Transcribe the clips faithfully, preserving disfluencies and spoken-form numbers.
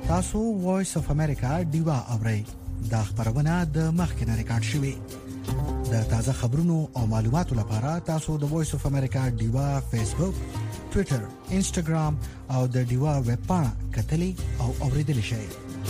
تاسو وایس اف امریکا ډیوا اورئ. دا خبرونه د مخکنه ریکارډ شوې. د تازه خبرونو او معلوماتو لپاره تاسو د وایس اف امریکا ډیوا فیسبوک، ټوئیټر، انسټاګرام او د ډیوا ویب پاڼه کتلې او اوریدل شئ.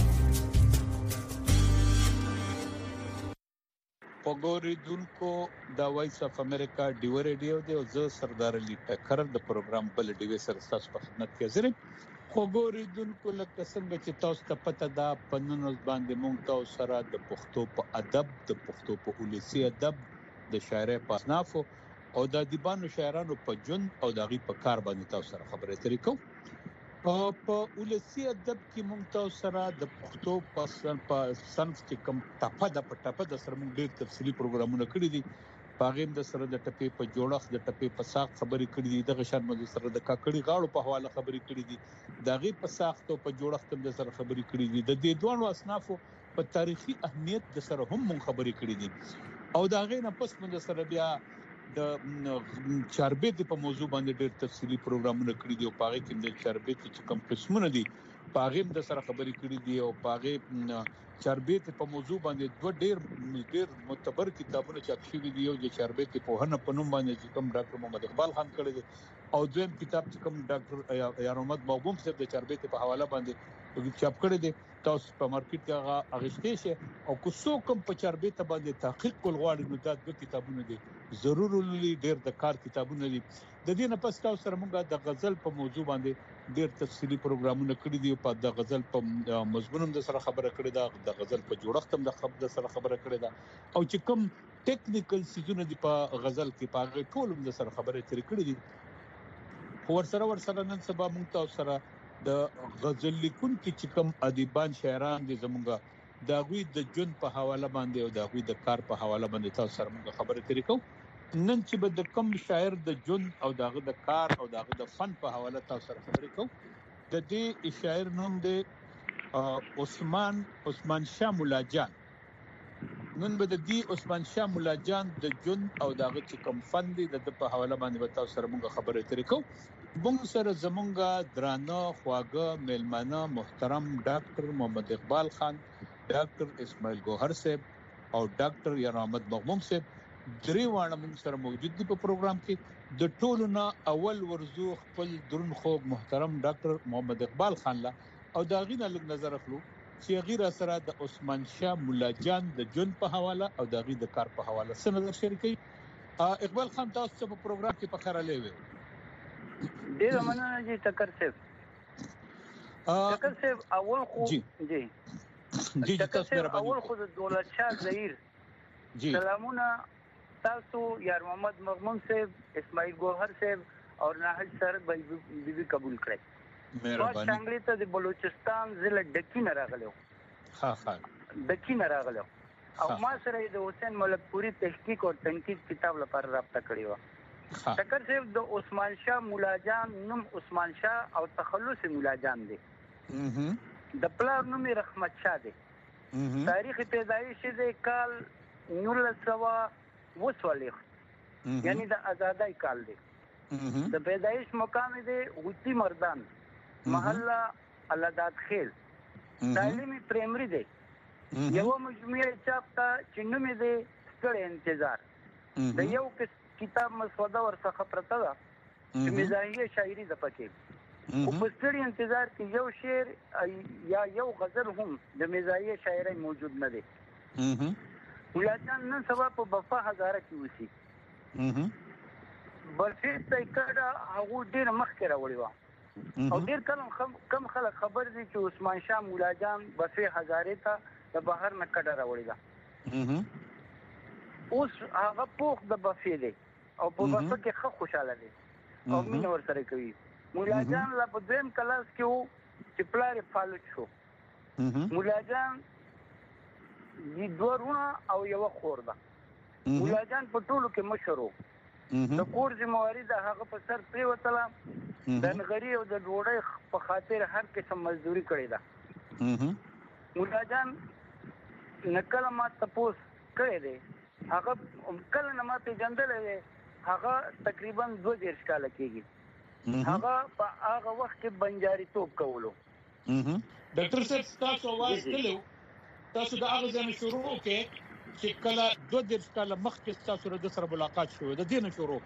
وګورئ د وایس اف امریکا ډیوا ریډیو دی او زه سردار علي ټکر د پروګرام بل ډیوا سره تاسو په خدمت کې حاضر یم. وګورئ دونکو لکه څنګه چې تاسو ته پته ده پنونو باندې مونږ تاسو سره د پښتو په ادب، د پښتو په ولسی ادب، د شاعرۍ په اصناف او د ادیبانو شاعرانو په جون او دغه په کار باندې تاسو سره خبرې اترې کوو. په ولسی ادب کې مونږ تاسو سره د پښتو په صنف کې کوم ټاپه د پټاپه د سره مونږ ډېر تفصیلی پروګرامونه کړی دي. باغیم د سره د ټپې په جوړښت، د ټپې په ساخت خبرې کړې دي. دغه شان مده سره د کاکړي غاړو په حواله خبرې کړې دي. دغه په ساخت او په جوړښت هم د سره خبرې کړې دي. د دې دوه اصنافو په تاریخي اهمیت د سره هم مونږ خبرې کړې دي. او دغه نه پس مده سره بیا د چاربیت په موضوع باندې ډېر تفصیلی پروګرامونه کړی دي او پاره کې د چاربیت چې کوم قسمونه دي پاغیم د سره خبرې کړې دي. او پاغه چاربیت په موضوع باندې دوه ډېر ډېر معتبر کتابونه چاپ شوي دي. یو د چاربیت په هنه په نوم باندې چې کوم ډاکټر محمد اقبال خان کړی دی او دویم کتاب چې کوم ډاکټر یار محمد مغبوم صاحب د چاربیت په حواله باندې چاپ کړی دی. تاسو په مارکیټ کې هغه اغشته شي او کو څو کوم په چاربیت باندې تحقیق کول غواړي نو دا د کتابونه دي ضرور لولي. ډېر د کار کتابونه دي. د دې نه پس تاسو سره موږ د غزل په موضوع باندې ډېر تفصیلی پروګرامونه کړی دي. په د غزل په مضمون هم د سره خبره کړې ده، د غزل په جوړښت هم د خبر د سره خبره کړې ده او چې کوم ټیکنیکل سيزونه دي په غزل کې په ټول هم د سره خبره ترې کړې دي. ور سره ور سره نن سبا موږ تاسو سره د غزل لیکونکو چې کوم ادیبان شاعران دي زموږه د غوي د جون په حواله باندې او د غوي د کار په حواله باندې تاسو سره موږ خبره ترې کوو. نن چې به د کوم شاعر د جون او دغه د کار او دغه د فن په حواله تاسو سره خبرې کوو. د دې شاعر نوم دی عثمان عثمان شاه مولا جان. نن به د دې عثمان شاه مولا جان د جون او دغه چې کوم فن دی د په حواله باندې تاسو سره موږ خبرې ترې کوو. موږ سره زمونږه درانه خواږه میلمانه محترم ډاکټر محمد اقبال خان، ډاکټر اسماعیل ګوهر صاحب او ډاکټر یار محمد مغبوم صاحب درې واړه موږ سره موجود دي په پروګرام کې. د ټولو نه اول ورزو خپل درون خوب محترم ډاکټر محمد اقبال خان لا او دا غینه لږ نظر اخلو چې غیر سره د عثمان شاه مولا جان د جون په حواله او د غي د کار په حواله سره نظر شریکي. اقبال خان تاسو په پروګرام کې په خیر لوي. ډیر مننه جی ټکر صاحب. ټکر صاحب اول خو جی جی جی تاسو اول خو د دولت شاه زهیر جی سلامونه تاسو یار محمد مغموم صاحب، اسماعیل ګوهر صاحب او ناهل سر بي بي قبول کړئ. مهرباني. څنګه ته د بلوچستان ضلع ډکی نه راغلو. ها ها ډکی نه راغلو او ما سره د حسین ملک پوری تحقیق او تنقید کتاب لپاره رابطه کړې و. ټکر صاحب د عثمان شاه مولا جان نوم عثمان شاه او تخلص مولا جان دی. د پلار نوم رحمت شاه دی. تاریخ پیدایش د کال نولس سوه وسولیخ یعنی د آزادای کال دی. د پیدایش مقام دی غوتی مردان، محله الاداد خیل. تعلیمی پرایمری دی. یو مجموعه چاپ تا چنو می دی ستړی انتظار. د یو کتاب مسوده ورڅخه پرته ده چې مزاحیه شاعري د پکې. خو په ستړي انتظار کې یو شعر یا یو غزل هم د مزاحیه شاعري موجود نه دی. مولا جان نن سبا په بفا هزاره کې وسی. برفیس ته کړه هغه ډیر مخکې راوړی و او ډیر کلم کم خلک خبر دي چې عثمان شاه مولا جان بفا هزاره ته د بهر نه کډه راوړی دا. اوس هغه پوخ د بفا دی او په بفا کې خو خوشاله دی او مين ور سره کوي. مولا جان لا په دیم کلاس کې وو چې پلار فالج شو. مولا جان د دورونه او یو خور ده. مولا جان په ټولو کې مشر وو. د کور ذمہواری د هغه په سر پریوتله. د نغری او د ډوډۍ په خاطر هر قسم مزدوري کړې ده. مولا جان نکله ما تاسو کړی دی. هغه کله نه ما پیژندل دی. هغه تقریبا دوه دیرش کاله کېږي. هغه په هغه وخت کې بنجاري توپ کولو. ډاکټر صاحب تاسو आवाज کلو تاسو د هغه ځای شروع کې چې کله دوه د کال مخکې تاسو سره د سره ملاقات شوه د دې نه شروع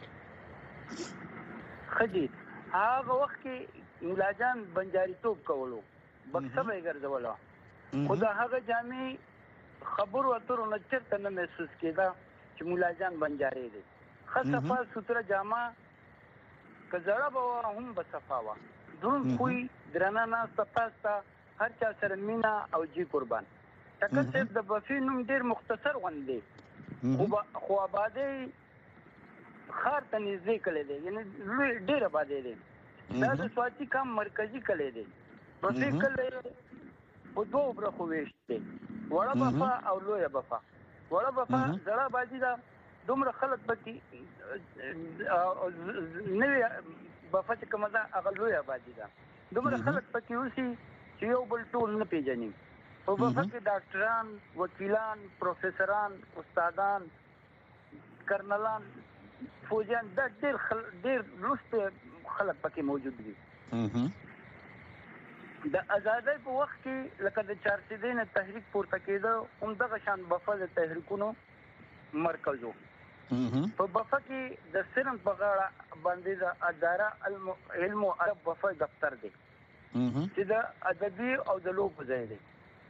کې خدي هغه وخت کې ملاجان بنجاري توپ کولو بکسه به ګرځولا خدا هغه جامي خبر اترو نه چرته نه محسوس کیدا چې ملاجان بنجاري دي خصفه ستره جامه کزړه به هم بصفاوا دون کوئی درنه نه صفاستا هر چا سره مینا او جی قربان ټکر صاحب د بفینوم ډیر مختصر غوندې خو خو آبادی خار ته نږدې کړي دي یعنی ډیر آبادی دي دا د سواتی کم مرکزی کړي دي بفی کله په دوه برخو وېشته وړه بفا او لویه بفا وړه بفا زړه بازی دا دومره خلک پکې نوې بفا چې کومه ده هغه لویه بازی دا دومره خلک پکې اوسي چې یو بل ټول نه پیژني په بفا کې ډاکټران وکیلان پروفیسوران استادان کرنلان فوجیان دا ډېر خل... ډېر لوست خلک پکې موجود دي د ازادۍ په وخت کې لکه د چارسیدین تحریک پورته کېده هم دغه شان بفا د تحریکونو مرکز وو په بفا کې د سرن په غاړه باندې د اداره علم او ادب بفا دفتر دی چې د ادبي او د لوبو ځای دی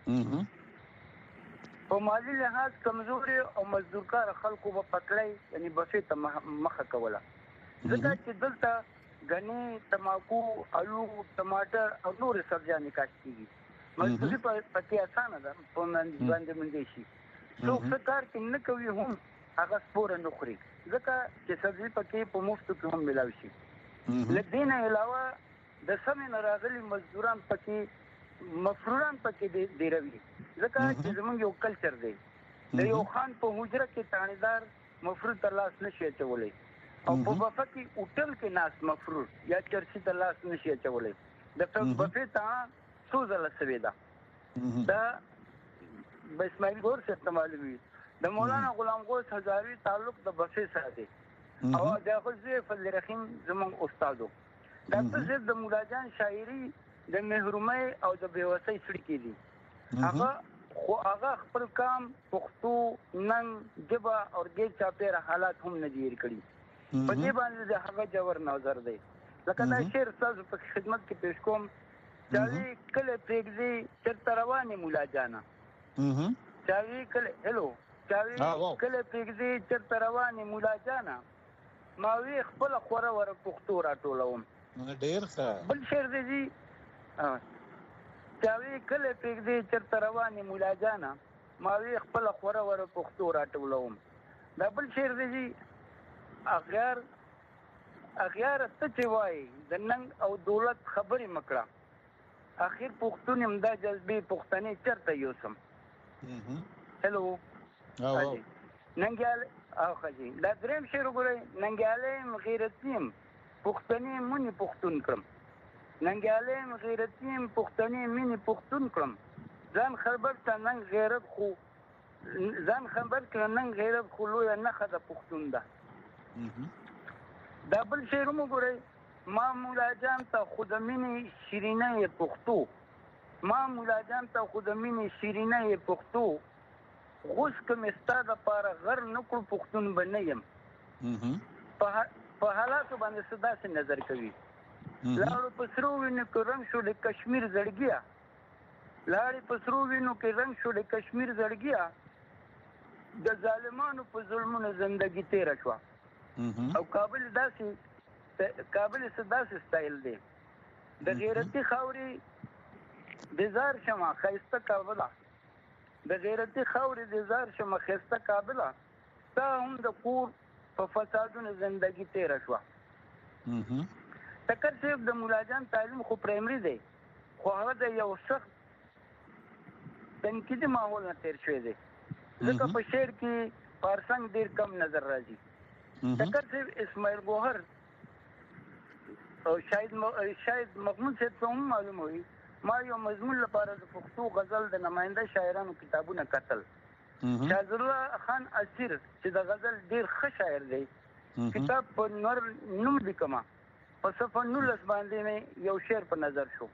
په مالی لحاظ کمزوري او مزدورکار خلکو په پټلای یعنی بفا ته مخه کوله ځکه چې دلته غني تماکو الو ټماټر او نور سبزیانې کاشت کیږي مزدوري په پتی اسانه ده په باندې باندې شي څوک څه کار کې نه کوي هم هغه سپور نه خوري ځکه چې سبزي پکې په مفت کې هم ملاوي شي لدین علاوه د سمې راغلي مزدوران پکې مفروران پکې دی روي ځکه چې زموږ یو کلچر دی د یو خان په حجره کې تانیدار مفرور تر لاس نشي چولای او په بفا کې اوټل کې ناس مفرور یا چرسي د لاس نشي چولای د بفا ته سوزله سوي دا دا بسماعیل ګور څخه استعمال وی د مولانا غلام غوث هزاروی تعلق د بفا سره دی او د غزي فضل رحیم زمون استادو ډاکټر صاحب د مولاجان شاعري د محرومي او د بیوسۍ سړي کې دي هغه خو هغه خپل کام پښتو نن جبا او ګي چاپېره حالات هم نه دیر کړی په دې باندې د هغه جوړ نظر دی لکه دا شعر تاسو په خدمت کې پیش کوم چاوي کله پېږدي چرته رواني مولا جانا چاوي کله هلو چاوي کله پېږدي چرته رواني مولا جانا ما وی خپل خوره ور پښتو راټولوم ډېر ښه بل شعر دی چاوي کله پېږدي چرته رواني مولا جانا ما وی خپل خوره ور پښتو راټولوم دا بل شعر دی اغیار اغیار ته چې وای د ننګ او دولت خبرې مکړه اخر پښتون امدا جذبې پښتنې چرته یوسم هلو ننګیال او خجی دا دریم شعر وګورئ ننګیالم غیرتیم پښتنې مونږ پښتون کړم ننګیالم غیرتیم پښتنې مونږ پښتون کړم ځان خبر ته نن غیرت خو ځان خبر کړه نن غیرت خو لوی نه خده پښتون ده دا بل شعر وګورئ ما مولا جان ته خودمینی شیرینه پښتو ما مولا جان ته خودمینی شیرینه پښتو غوس کوم استاد لپاره غر نکړو پښتون بنیم په حالاتو باندې صدا سي نظر کوي لاړو پسرو وینو کې رنگ شو د کشمیر زړګیا لاړې پسرو وینو کې رنگ شو د کشمیر زړګیا د ظالمانو په ظلمونو زندگی تیر شو او کابل داسې کابل داسې سټایل دی د غیرتي خاوري د زار شمه خيسته کابل د غیرتي خاوري د زار شمه خيسته کابل تا هم د کور په فسادونو زندگی تیر شو ټکر صاحب د مولاجان تعلیم خو پرایمري دی خو هغه د یو سخت تنقیدي ماحول نه تیر شوی دی ځکه په شعر کې پارسنګ ډیر کم نظر راځي ټکر صاحب اسماعیل ګوهر او شاید شاید محمود صاحب ته هم معلوم وي ما یو مضمون لپاره د پښتو غزل د نماینده شاعرانو کتابونه کتل شاهد الله خان اسیر چې د غزل ډیر ښه شاعر دی کتاب په نور نوم لیکما په صفحه نولس باندې یو شعر په نظر شو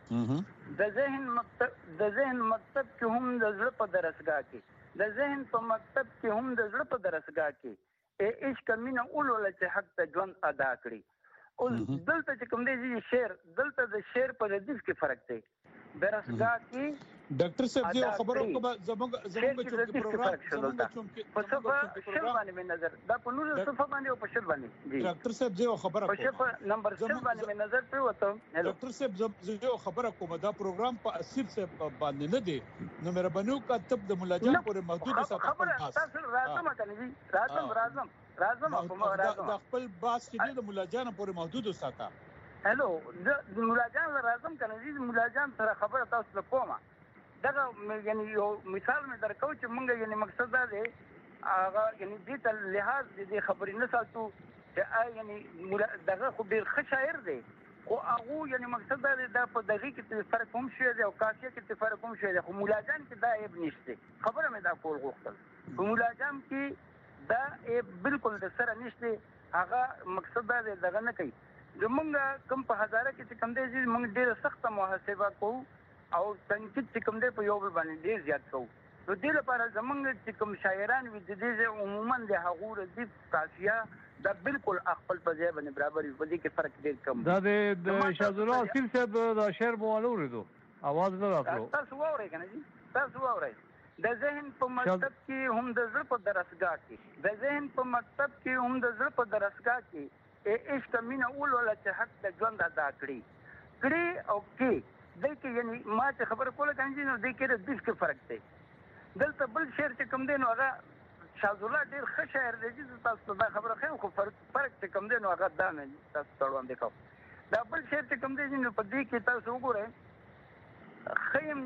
د ذهن مکتب د ذهن مکتب کې هم د زړه په درسګاه کې د ذهن په مکتب کې هم د زړه په درسګاه کې عشق مینه اولول چې حق ته ژوند ادا کړي. اوس دلته چې کوم دی شعر دلته د شعر په ردیف کې فرق دی. درسګاه کې ډاکټر صاحب یو خبرو کوم زموږ زموږ چې پروګرام زموږ چې په صفه شل باندې مې نظر دا په نور صفه باندې او په شل باندې جی ډاکټر صاحب یو خبره په صفه نمبر شل باندې مې نظر په وته ډاکټر صاحب یو خبره کوم دا پروګرام په اسیر صاحب باندې نه دی نو مهرباني وکړه تب د ملاجان پورې محدود ساتل خبره تاسو راځم کنه جی راځم راځم راځم په راځم د خپل باس چې د ملاجان پورې محدود ساته هلو د ملاجان راځم کنه جی ملاجان سره خبره تاسو ته کومه دغه یعنی یو مثال مې درکو چې مونږ یعنی مقصد دا دی هغه یعنی دې ته لحاظ دې خبرې نه ساتو چې یعنی دغه خو ډېر ښه شاعر دی خو هغه یعنی مقصد دا دی دا په دغه کې فرق هم شوی دی او کافیه کې فرق هم شوی دی خو ملاجان کې دا عیب نشته. خبره مې دا کول غوښتل په ملاجان کې دا عیب بالکل د سره نشته. هغه مقصد دا دی دغه نه کوي زمونږ کوم په هزاره کې چې کوم دی موږ ډېره سخته محاسبه کوو او تنقید چې کوم دی په یو بل باندې ډېر زیات کوو. نو دې لپاره زمونږ چې کوم شاعران وي د دې عموما د هغو ردیف قافیه دا بالکل خپل په ځای باندې برابر وي په دې کې فرق ډېر کم دا د شاهزاده اسیر صاحب دا شعر مو اورېدو اواز نه راتلو تاسو واورئ کنه جی تاسو واورئ د ذهن په مکتب کې هم د زړه په درسګاه کې د ذهن په مکتب کې هم د زړه په درسګاه کې عشق مینه اولول چې حق ته ژوند ادا کړي کړي او کې دلته یعنی ما چې خبره کوله کنه نو د کې د دې کې فرق دی. دلته بل شعر چې کوم دی نو هغه شاهزاده ډېر ښه شاعر دی چې تاسو دا خبره خو خو فرق فرق چې کوم دی نو هغه دا نه تاسو تړون دی کو دا بل شعر چې کوم دی نو په دې کې تاسو وګورئ خیم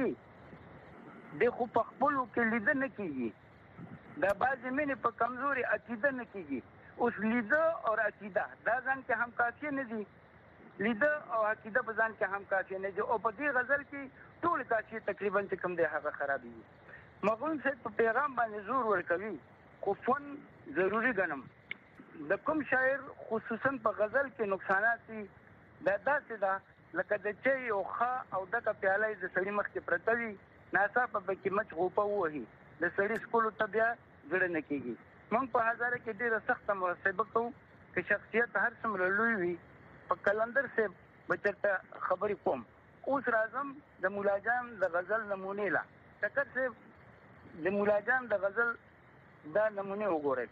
نږدې د خو په خپلو کې لیده نه کېږي دا بعضې مینې په کمزوري عقیده نه کېږي. اوس لیده او عقیده دا ځان کې هم کافیه نه دي لیده او عقیده په ځان کې هم کافیه نه دي او په دې غزل کې ټول کافیه تقریبا چې کوم دی هغه خرابېږي. مغول صاحب په پیغام باندې زور ورکوي خو فن ضروري ګڼم. د کوم شاعر خصوصا په غزل کې نقصانات دي دا داسې ده لکه د چای او ښه او دغه پیاله د سړي مخ کې پرته وي ناڅاپه پکې مچ غوپه ووهي د سړي سکولو ته بیا زړه نه کېږي. موږ په هزاره کې ډېره سخته محاسبه کوو که شخصیت هر څومره لوی وي په کلندر صاحب بچرته خبرې کوم. اوس راځم د مولاجان د غزل نمونې لا ټکر صاحب د مولاجان د غزل دا نمونه وګورئ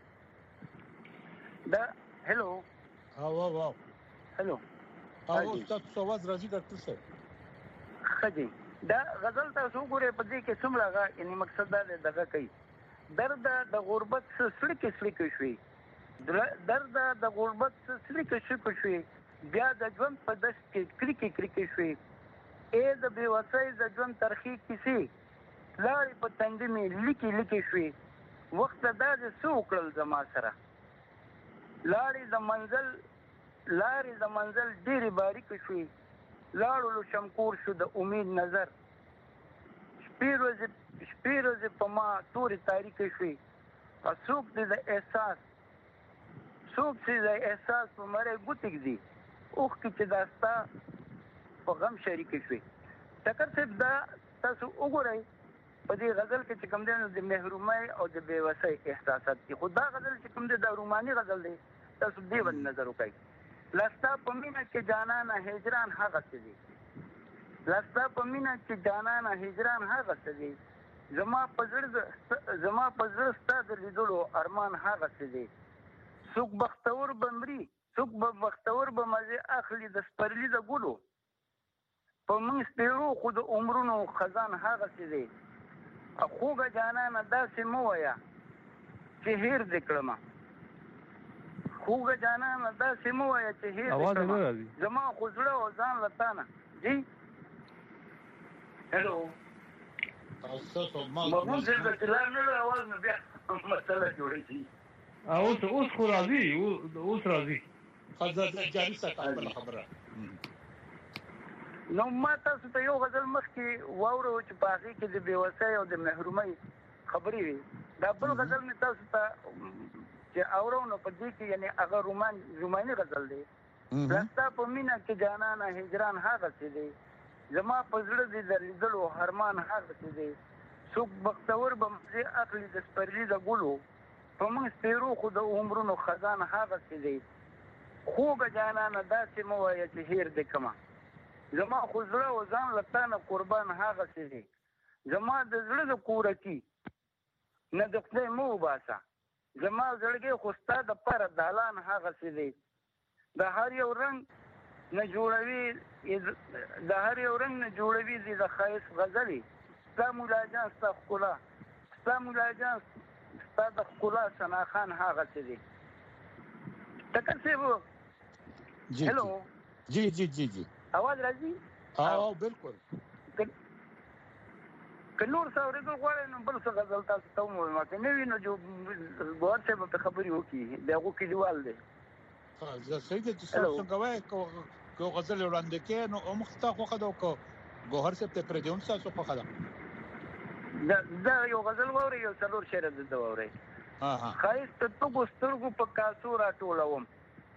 دا هلو او او او هلو او تاسو आवाज راځي ډاکټر صاحب خدي دا غزل تاسو وګورئ په دې کې څومره غا یعنی مقصد دا دغه کوي درد د غربت سړی کې سړی کې شوي درد د غربت سړی کې شوي شوي بیا د ژوند په دش کې کریکي کریکي شوي اې د بې وسۍ د ژوند ترخی کیسې لارې په تندې مې لیکي لیکي شوي وخت دا د څه وکړل زما سره لارې د منزل لارې د منزل ډېرې باریکې شوي لاړو شمکور شو د امید نظر شپې ورځې شپې ورځې په ما تورې تاریکې شوي څوک دې د احساس څوک چې د احساس په مری ګوتې ږدي اوښکې چې دا ستا په غم شریکې شوي. ټکر صاحب دا تاسو وګورئ په دې غزل کې چې کوم دی نو د محرومۍ او د بې وسۍ احساسات دي خو دا غزل چې کوم دی دا روماني غزل دی تاسو دې باندې نظر وکړئ. لستا په مینه کې جانانه هجران هغسې دي لستا په مینه کې جانانه هجران هغسې دي زما په زړه زما په زړه ستا د لیدلو ارمان هغسې دی څوک بختور به مري څوک به بختور به مزې اخلي د سپرلي د ګلو په موږ سپېرو خو د عمرونو خزان هغسې دی خوږه جانانه داسې مه وایه چې هیر دې کړمه خوږه جانانه داسې مه وایه چې هیر دې کړمه زما خو زړه او ځان له تا نه جی هلو مغمون صاحب د تلار نه له اواز نه بیا مسله جوړه شي اوس اوس خو راځي اوس راځي خزر جاري ساتل خبره. نو ما تاسو ته یو غزل مخکې واورو چې په هغې کې د بې وسۍ او د محرومۍ خبرې وي دا بل غزل مې تاسو ته چې اورو نو په دې کې یعنې هغه رومان روماني غزل دی لستا په مینه کې جانانه هجران هغسې دی زما پزړه دې درېدلو هرمان هغه څه دی څوک بختور به مزه اخلي د سپرلي د ګلو په موږ سپیرو خو د عمرونو خزان هغه څه دی خوږه جانانه داسې مه وایه چې هیر دې کمه زما خو زړه و ځان له تا نه قربان هغه څه دی زما د زړه د کورکي نه د خدای مه وباسه زما زړګی خو ستا دپاره دالان هغه څه دی د هر یو رنګ نه جوړوي د هر یو رنګ نه جوړوي دې د ښایست غزلې ستا مولا جان ستا ښکلا ستا مولا جان ستا د ښکلا ثناخان هغه څه دی ټکر صاحب جی هلو جی جی جی جی आवाज راځي او بالکل که نور څه اورېدل غواړئ نو بل څه غزل تاسو ته ومومم که نه وي نو ګوهر صاحب په خبرې وکړي د هغو کلیوال دی زه صحیح دی چې څنګه وایي که غزل وړاندې کوې نو هم ستا خوښه ده او که ګوهر صاحب ته پرېږدي هم ستاسو خوښه ده دا یو غزل واورئ یو څلور شعره دلته واورئ ښایست د تږو سترګو په کاسو راټولوم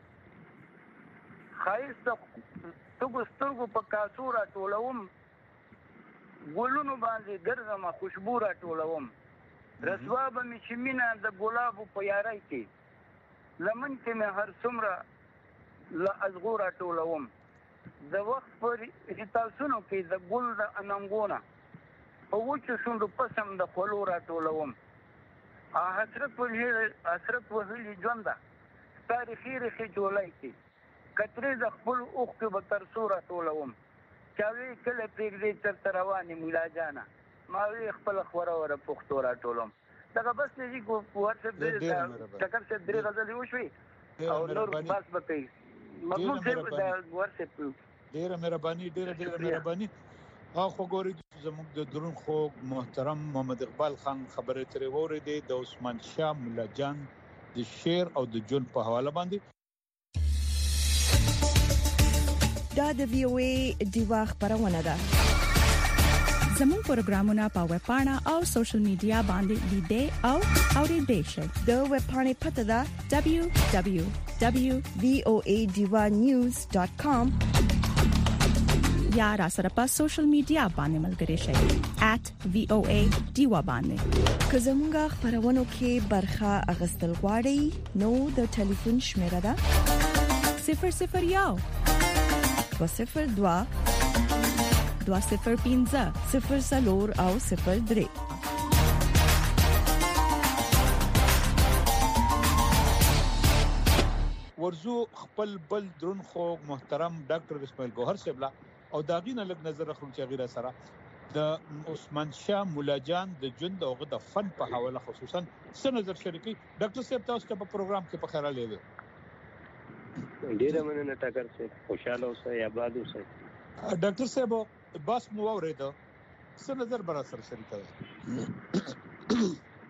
ښایست د تږو سترګو په کاسو راټولوم ګلونو باندې ګرځم خوشبو راټولوم رسوا به مې چې مینه د ګلابو په یارۍ کې لمن کې مې هر څومره له ازغو راټولوم د وخت په ریتاسونو کې د ګل د اننګونه په وچو شونډو پسم د خولو راټولوم حسرت حسرت وهلي ژونده ستا ریښې ریښې جولۍ کې کترې د خپل اوښکو به تر څو راټولوم چاوی کله پرېږدي چرته روانې مولا جانه ما وی خپله خوره وره پښتو راټولم دغه بس دی چې ګوهر صاحب ټکر صاحب درې غزلې وشوې او نور بس به کوي محمود صاحب د ګوهر صاحب ډېره مهرباني ډېره ډېره مهرباني خو ګورې زموږ د درون خوږ محترم محمد اقبال خان خبرې ترې واورېدې د عثمان شاه مولا جان د شعر او د ژوند په حواله باندې دا د وی او ای دیوا خبرونه ده زموږ پروګرامونه په ویب پاڼه او سوشل میډیا باندې لیدئ او اوریدئ شئ د ویب پاڼې پته ده دبليو دبليو دبليو ډاٹ وی او ای دیوا نیوز ډاٹ کام یا را سره په سوشل میډیا باندې ملګري شئ ایٹ وی او ای دیوا باندې که زموږ خبرونه کې برخه اغستل غواړئ نو د ټلیفون شمیره ده صفر صفر یو دو صفر دو دو صفر پینځه صفر سلور او صفر درې ورزو خپل بل درون خو محترم ډاکټر اسماعیل ګوهر صاحب او داغینه لګ نظر اخلو چې غیره سره د عثمان شاه مولا جان د ژوند او د فن په حواله خصوصا څه نظر شریکي ډاکټر صاحب تاسو ته په پروګرام کې په خیره لیدل ډیره مننه ټاکر صاحب خوشاله اوسئ آباد اوسئ ډاکټر صاحب بس مو اورېدو څه نظر بر سره شریکه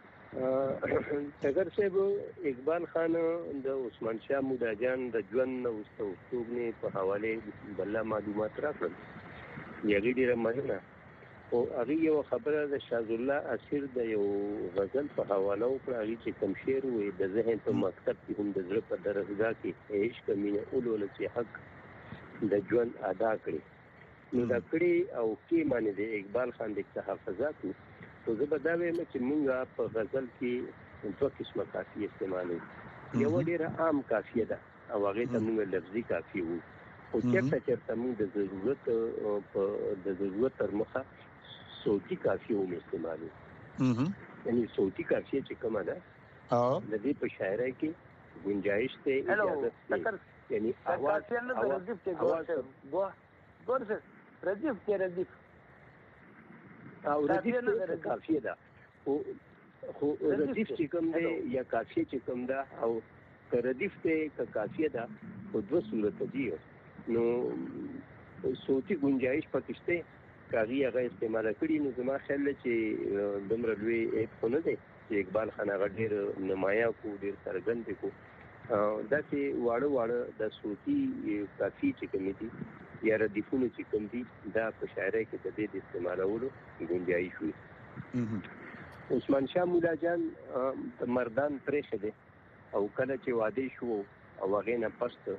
ټاکر صاحب اقبال خان د عثمان شاه مولا جان د ژوند او استوګنې په حواله بل معلومات راکړل یغی ډیره مننه او هغه یو خبره د شاذ الله اسیر د یو غزل په حواله وکړه چې کوم شعر وي د ذهن په مکتب کې هم د زړه په درزګه کې عشق مینه اولول چې حق د ژوند ادا کړي نو دا کړي او کې معنی د اقبال خان د تحفظات او زه به دا وایم چې موږ په غزل کې دوه قسمه قافیه استعمالوو یو ډیره عام قافیه ده او هغه ته موږ لفظي قافیه وو او چېرته چېرته موږ د ضرورت په د ضرورت تر مخه صوتی قافیه هم استعمالوو یعنی صوتی قافیه چې کومه ده د دې په شاعرۍ کې گنجائش ته اجازه ده یعنی आवाज نه ردیف کې ګورسه ګورسه ردیف کې ردیف او ردیف قافیه ده او خو ردیف چې کوم دی یا قافیه چې کوم ده او که ردیف ته که قافیه ده په دوه صورت دي نو صوتی گنجائش پکشته کاغی هغه استعمال کړي نو زما خیال چې دمر لوی ایت خو نه دی چې اقبال خان هغه ډیر نمایا کو ډیر سرګند کو دا چې واړه واړه د صوتی قافیه چې کوم دي یا ردیفونه چې کوم دي دا په شاعرۍ کې د دې استعمالولو گنجائش وي عثمان شاه مولا جان مردان پرېښه دي او کله چې واده شو او هغه نه پست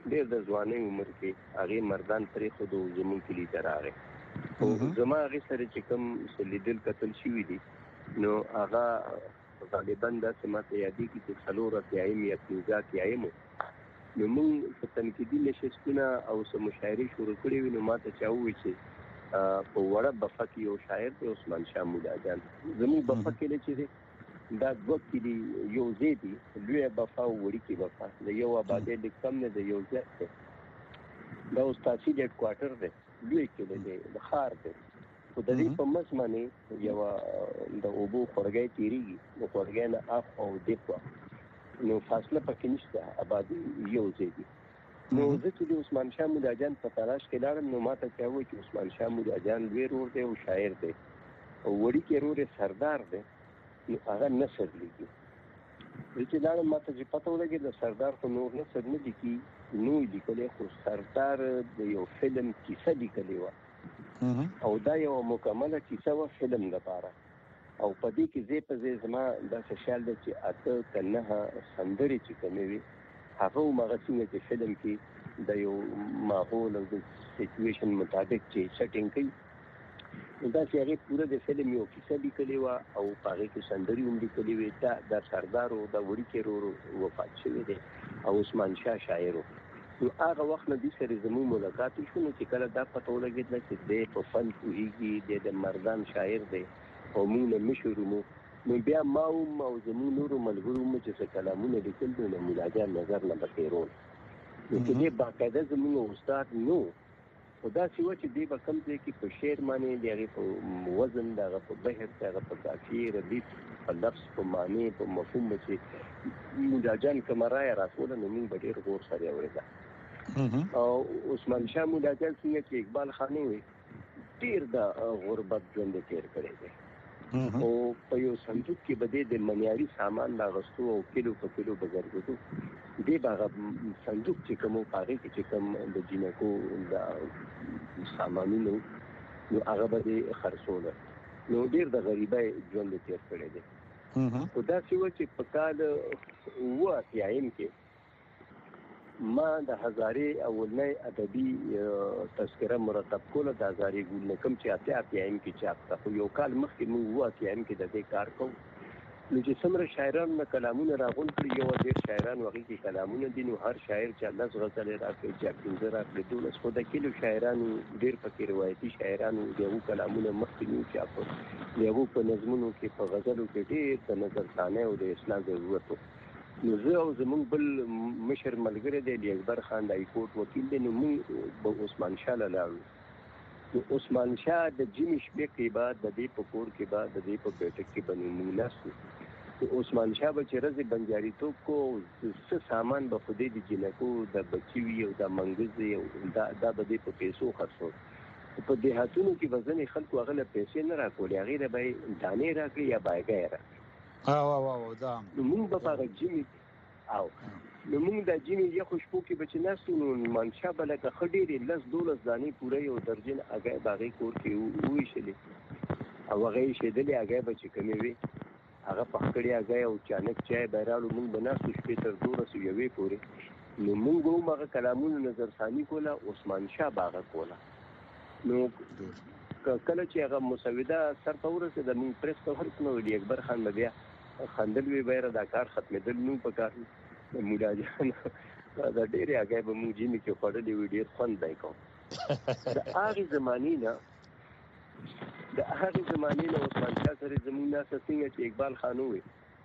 ډېر د ځواني عمر کې هغه مردان پرې خو د زمون کلی تراغه او زما هغه سره چې کوم لیدل قتل شوی دي نو هغه غالبا د سمته یادی کې چې څلور اتیایم یا پنځه اتیایم نو موږ په تنقیدي نشستونه او سم مشاعرې شروع کړې وي نو ماته چاوي چې په وړه بفه کې یو شاعر دی عثمان شاه مولا جان زموږ بفه کې چې دا دوه کې دی یو زیدي لوی بفه او وړي کې بفه د یو آبادې د کم نه د یو ځای دا استاسي ډیډ کوارټر دی لوی کې دی د خار دی په دې په مسمنه یو د اوبو خورګای تیریږي نو خورګای نه اف او دیپا نو فاصله پکې نشته آبادی یو زیدي نو ځکه چې عثمان شاه مولا جان په تلاش کې لاړم نو ماته چاوي چې عثمان شاه مولا جان ډېر ور دی او شاعر دی او وړي کې ور سردار دی نو هغه نثر لیکي چې دا ماته چې پته ولګي د سردار خو نور نثر نه لیکي نو لیکلې خو سردار د یو فلم کیسه لیکلې و او دا یو مکمله کیسه و فلم لپاره او په دې کې زی په زی زما د سوشال د چې اته کنه سندري چې کومې وي هغه مغه څنګه چې فلم کې د یو ماحول او د سچويشن مطابق چې سټینګ کوي دا چې هغه پوره د فلم یو کیسه لیکلې و او هغه کې سندري هم لیکلې وي دا د سردار او د وړي کې ورو وفات شوی دی او عثمان شاه شاعر نو هغه وخت نه د سره زمو ملاقات شو نو چې کله دا پته ولګېدل چې د په فن کوهيږي د مردان شاعر دی او موږ مشورو نو بیا ما او زمو نور ملګرو مو چې کلامونه لیکل نو مولا جان نظر نه بخیرون نو چې دې باقاعده زمو استاد نو خدا سیوا چې دې په کم ځای کې په شعر باندې دغه په وزن دغه په بهر دغه په کافي ردیف په لفظ په معنی په مفهوم چې مولا جان کمرای رسول نو موږ ډېر غور سره اورېدا او عثمان شاه مولا جان څنګه چې اقبال خاني وي ډېر د غربت ژوند تیر کړی دی او په یو صندوق کې بده د منیاري سامان لا غستو او کیلو په کیلو بزرګو دې باغ صندوق چې کوم پاره کې چې کوم د جنکو د سامانونو نو هغه به خرڅول نو ډېر د غریبۍ ژوند تیر کړی دی په داسې و چې په کال و اتیایم کې ما د هزارې اولنۍ ادبي تذکره مرتب کوله د هزارې ګول نکم چې اته اتیایم کې چاپ تا یو کال مخکې موږ و اتیایم کې د دې کار کوو نو چې څومره شاعران کلامونه راغون کړي یو ډېر شاعران وغي کې کلامونه دي نو هر شاعر چې لږ غزل راکړي چې پنځه راکړي دولس خو د کلو شاعرانو ډېر پکې روایتي شاعرانو دغه کلامونه مخکې نو چاپ دغه په نظمونو کې په غزلو کې ډېر د نظر ثانه او د اسلام ضرورت نو زه او زمونږ بل مشر ملګری دی اکبر خان د هایکورټ وکیل دی نو موږ به عثمان شاه لاړو نو عثمان شاه د جمی شپې کې بعد د دې په کور کې بعد د دې په بیٹک کې بنو موناسو عثمان شاه به چې رزي بنجاري تو کو څه سامان به خودي د جنکو د بچوي او د منګز او دا د دې په پیسو خرڅو په دهاتونو کې وزن خلکو هغه پیسې نه راکولې هغه به دانې راکړي یا بایګای راکړي او او او دا نو موږ به هغه جمی او نو موږ د جمی یو خوشبو کې بچ نه سونو منشا بلکه خډيري لس دولس دانی پوره یو درجن هغه باغې کور کې وې شلې او هغه شېدلې هغه بچ کمی وي هغه پخکړی هغه او چانک چای بیرالو موږ بناسو شپې تر دولس یوې پورې نو موږ هم هغه کلامونو نظر ثاني کوله عثمان شاه باغ کوله نو کله چې هغه مسوده سر تورسه د موږ پریس ته ورسنو دی اکبر خان بیا خندل وی بیره دا کار ختمېدل نو په کار مولا جان دا ډېر هغه به موږ جمی کې خړلې وی ډېر خوند دی کو د هغه زمانی نه د هغه زمانی نه عثمان شاه سره زمونه څنګه چې اقبال خان وي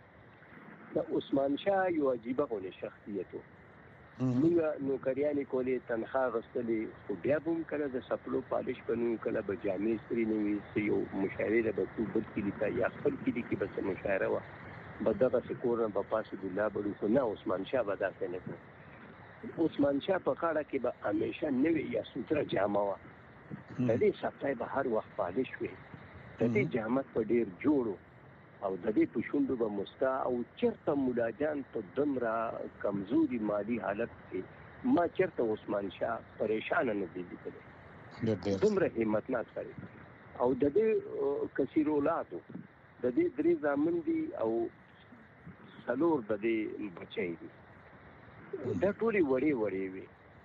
د عثمان شاه یو عجیبه غونې شخصیت و موږ نوکریانې کولې تنخواه غوښتلې خو بیا به هم کله د سپلو پالش بنو کله به جامې ستري نه وي څه یو مشاعرې به تو بل کلي ته یا خپل کلي کې به څه مشاعره وه به دغسې کور نه به پاسې دلله بړو خو نه عثمان شاه به داسې نه کړو عثمان شاه په غاړه کې به همیشه نوې یا سوتره جامه وه د دې سپتای به هر وخت پالش وي د دې جامت په ډېر جوړو او د دې په شونډو به مسکا او چېرته مولا جان په دومره کمزوري مالي حالت کې ما چېرته عثمان شاه پریشانه نه دی لیدلی دومره همتناک سړی او د دې کثیر اولادو د دې درې زامن دي او څلور د دې بچی دي دا ټولې وړې وړې وي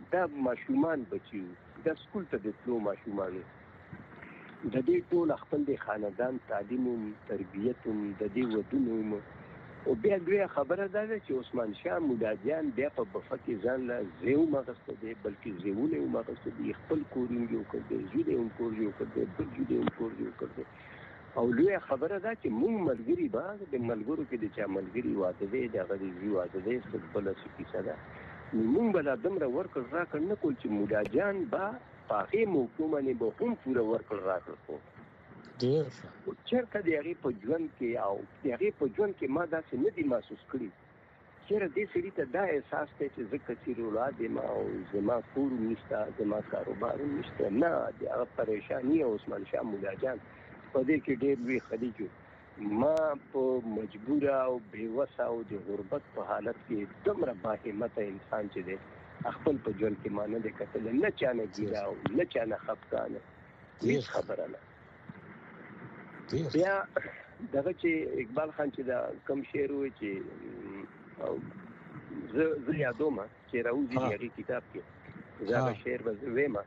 دا ماشومان بچیو دا سکول ته د تلو ماشومانو د دې ټول خپل د خاندان تعلیم او تربیت او د دې ودونو او بیا دوی خبره ده چې عثمان شاه مولادیان بیا په بفکه ځان لا زیو مغسته دي بلکې زیونه مغسته دي خپل کورین یو کړ دي زیده هم کور یو کړ دي بل زیده هم کور یو کړ دي او لوی خبره ده چې مونږ ملګری با د ملګرو کې د چا ملګری واده دی د غوړي زی واده دی څه بل څه کیسه ده مونږ بل دمر ورکړ را کړ نه کول چې مولادیان با پاخه موکومنه به هم پوره ورکړ را کړ ډیر ښه چیرته د هغې په ژوند کې او د هغې په ژوند کې ما داسې نه دي محسوس کړي چېرې دې سړي ته دا احساس دی چې زه کثیر اولاد یم او زما کور هم نشته زما کاروبار هم نشته نه د هغه پریشاني او عثمان شاه مولاجان په دې کې ډېر لوی خلیج ما په مجبوره او بېوسه او د غربت په حالت کې دومره باهمته انسان چې دی خپل په ژوند کې ما نه دی کتلی نه چا نه ګیره او نه چا نه خفګانه هېڅ خبره نه بیا دغه چې اقبال خان چې دا کم شعر وایي چې زه زه یادوم چې راوځي د هغې کتاب کې زه هغه شعر به زه ویم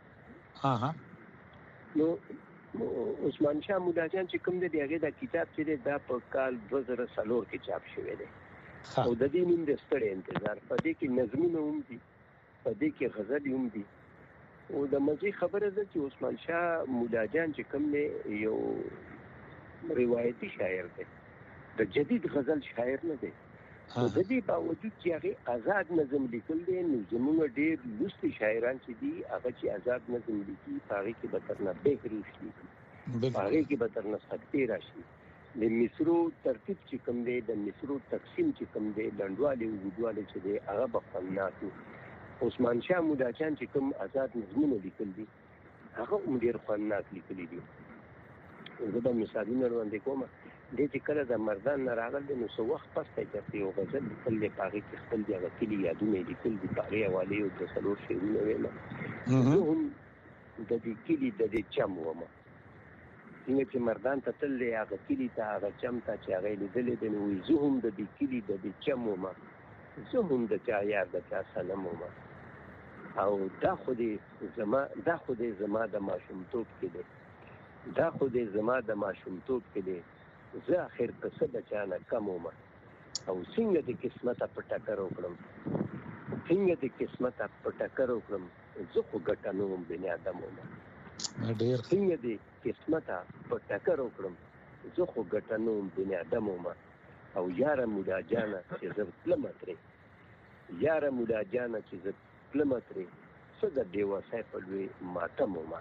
نو عثمان شاه مولاجان چې کوم دی د هغې دا کتاب چې دی دا په کال دوه زره څلور کې چاپ شوی دی او د دې نوم د ستړی انتظار په دې کې نظمونه هم دي په دې کې غزلې هم دي او د مزې خبره ده چې عثمان شاه مولاجان چې کوم دی یو روایتي شاعر دی د جدید غزل شاعر نه دی او د دې باوجود چې هغه آزاد نظم لیکل دی نو زموږ ډېر لوستي شاعران چې دي هغه چې آزاد نظم لیکي هغه کې به ترنه بهروش لیکي هغه کې به ترنه سختي راشي د مصرو ترتیب چې کوم دی د مصرو تقسیم چې کوم دی لنډوالي او اوږدوالي چې دی هغه به خوندناک وي عثمان شاه مولاجان چې کوم آزاد نظمونه لیکل دي هغه هم ډېر خوندناک لیکلي دي زه به مثالونه وړاندې کوم دې چې کله د مردان نه راغل دی نو څه وخت پس ته چېرته یو غزل لیکل دی په هغې کې خپل د هغه کلي یادونه یې لیکل دي په هغې حوالې یو دوه څلور شعرونه ویله زه هم د دې کلي د دې چم وم څنګه چې مردان ته تللی هغه کلي ته هغه چم ته چې هغه یې لیدلی دی نو وایي زه هم د دې کلي د دې چم وم زه هم د چا یار د چا صنم وم او دا خو دې زما دا خو دې زما د ماشومتوب کې دی دا خو دې زما د ماشومتوب کې دی زه اخر که څه د چا نه کم وم او څنګه د قسمته په ټکر وکړم څنګه د قسمته په ټکر وکړم زه خو ګټه نه وم بني ادم وم څنګه د قسمته په ټکر وکړم زه خو ګټه نه وم بني ادم وم او یاره مولاجانه چې زه تلمه ترې یاره مولاجانه چې زه تلمه ترې څه د بېوسۍ په لوی ماتم وم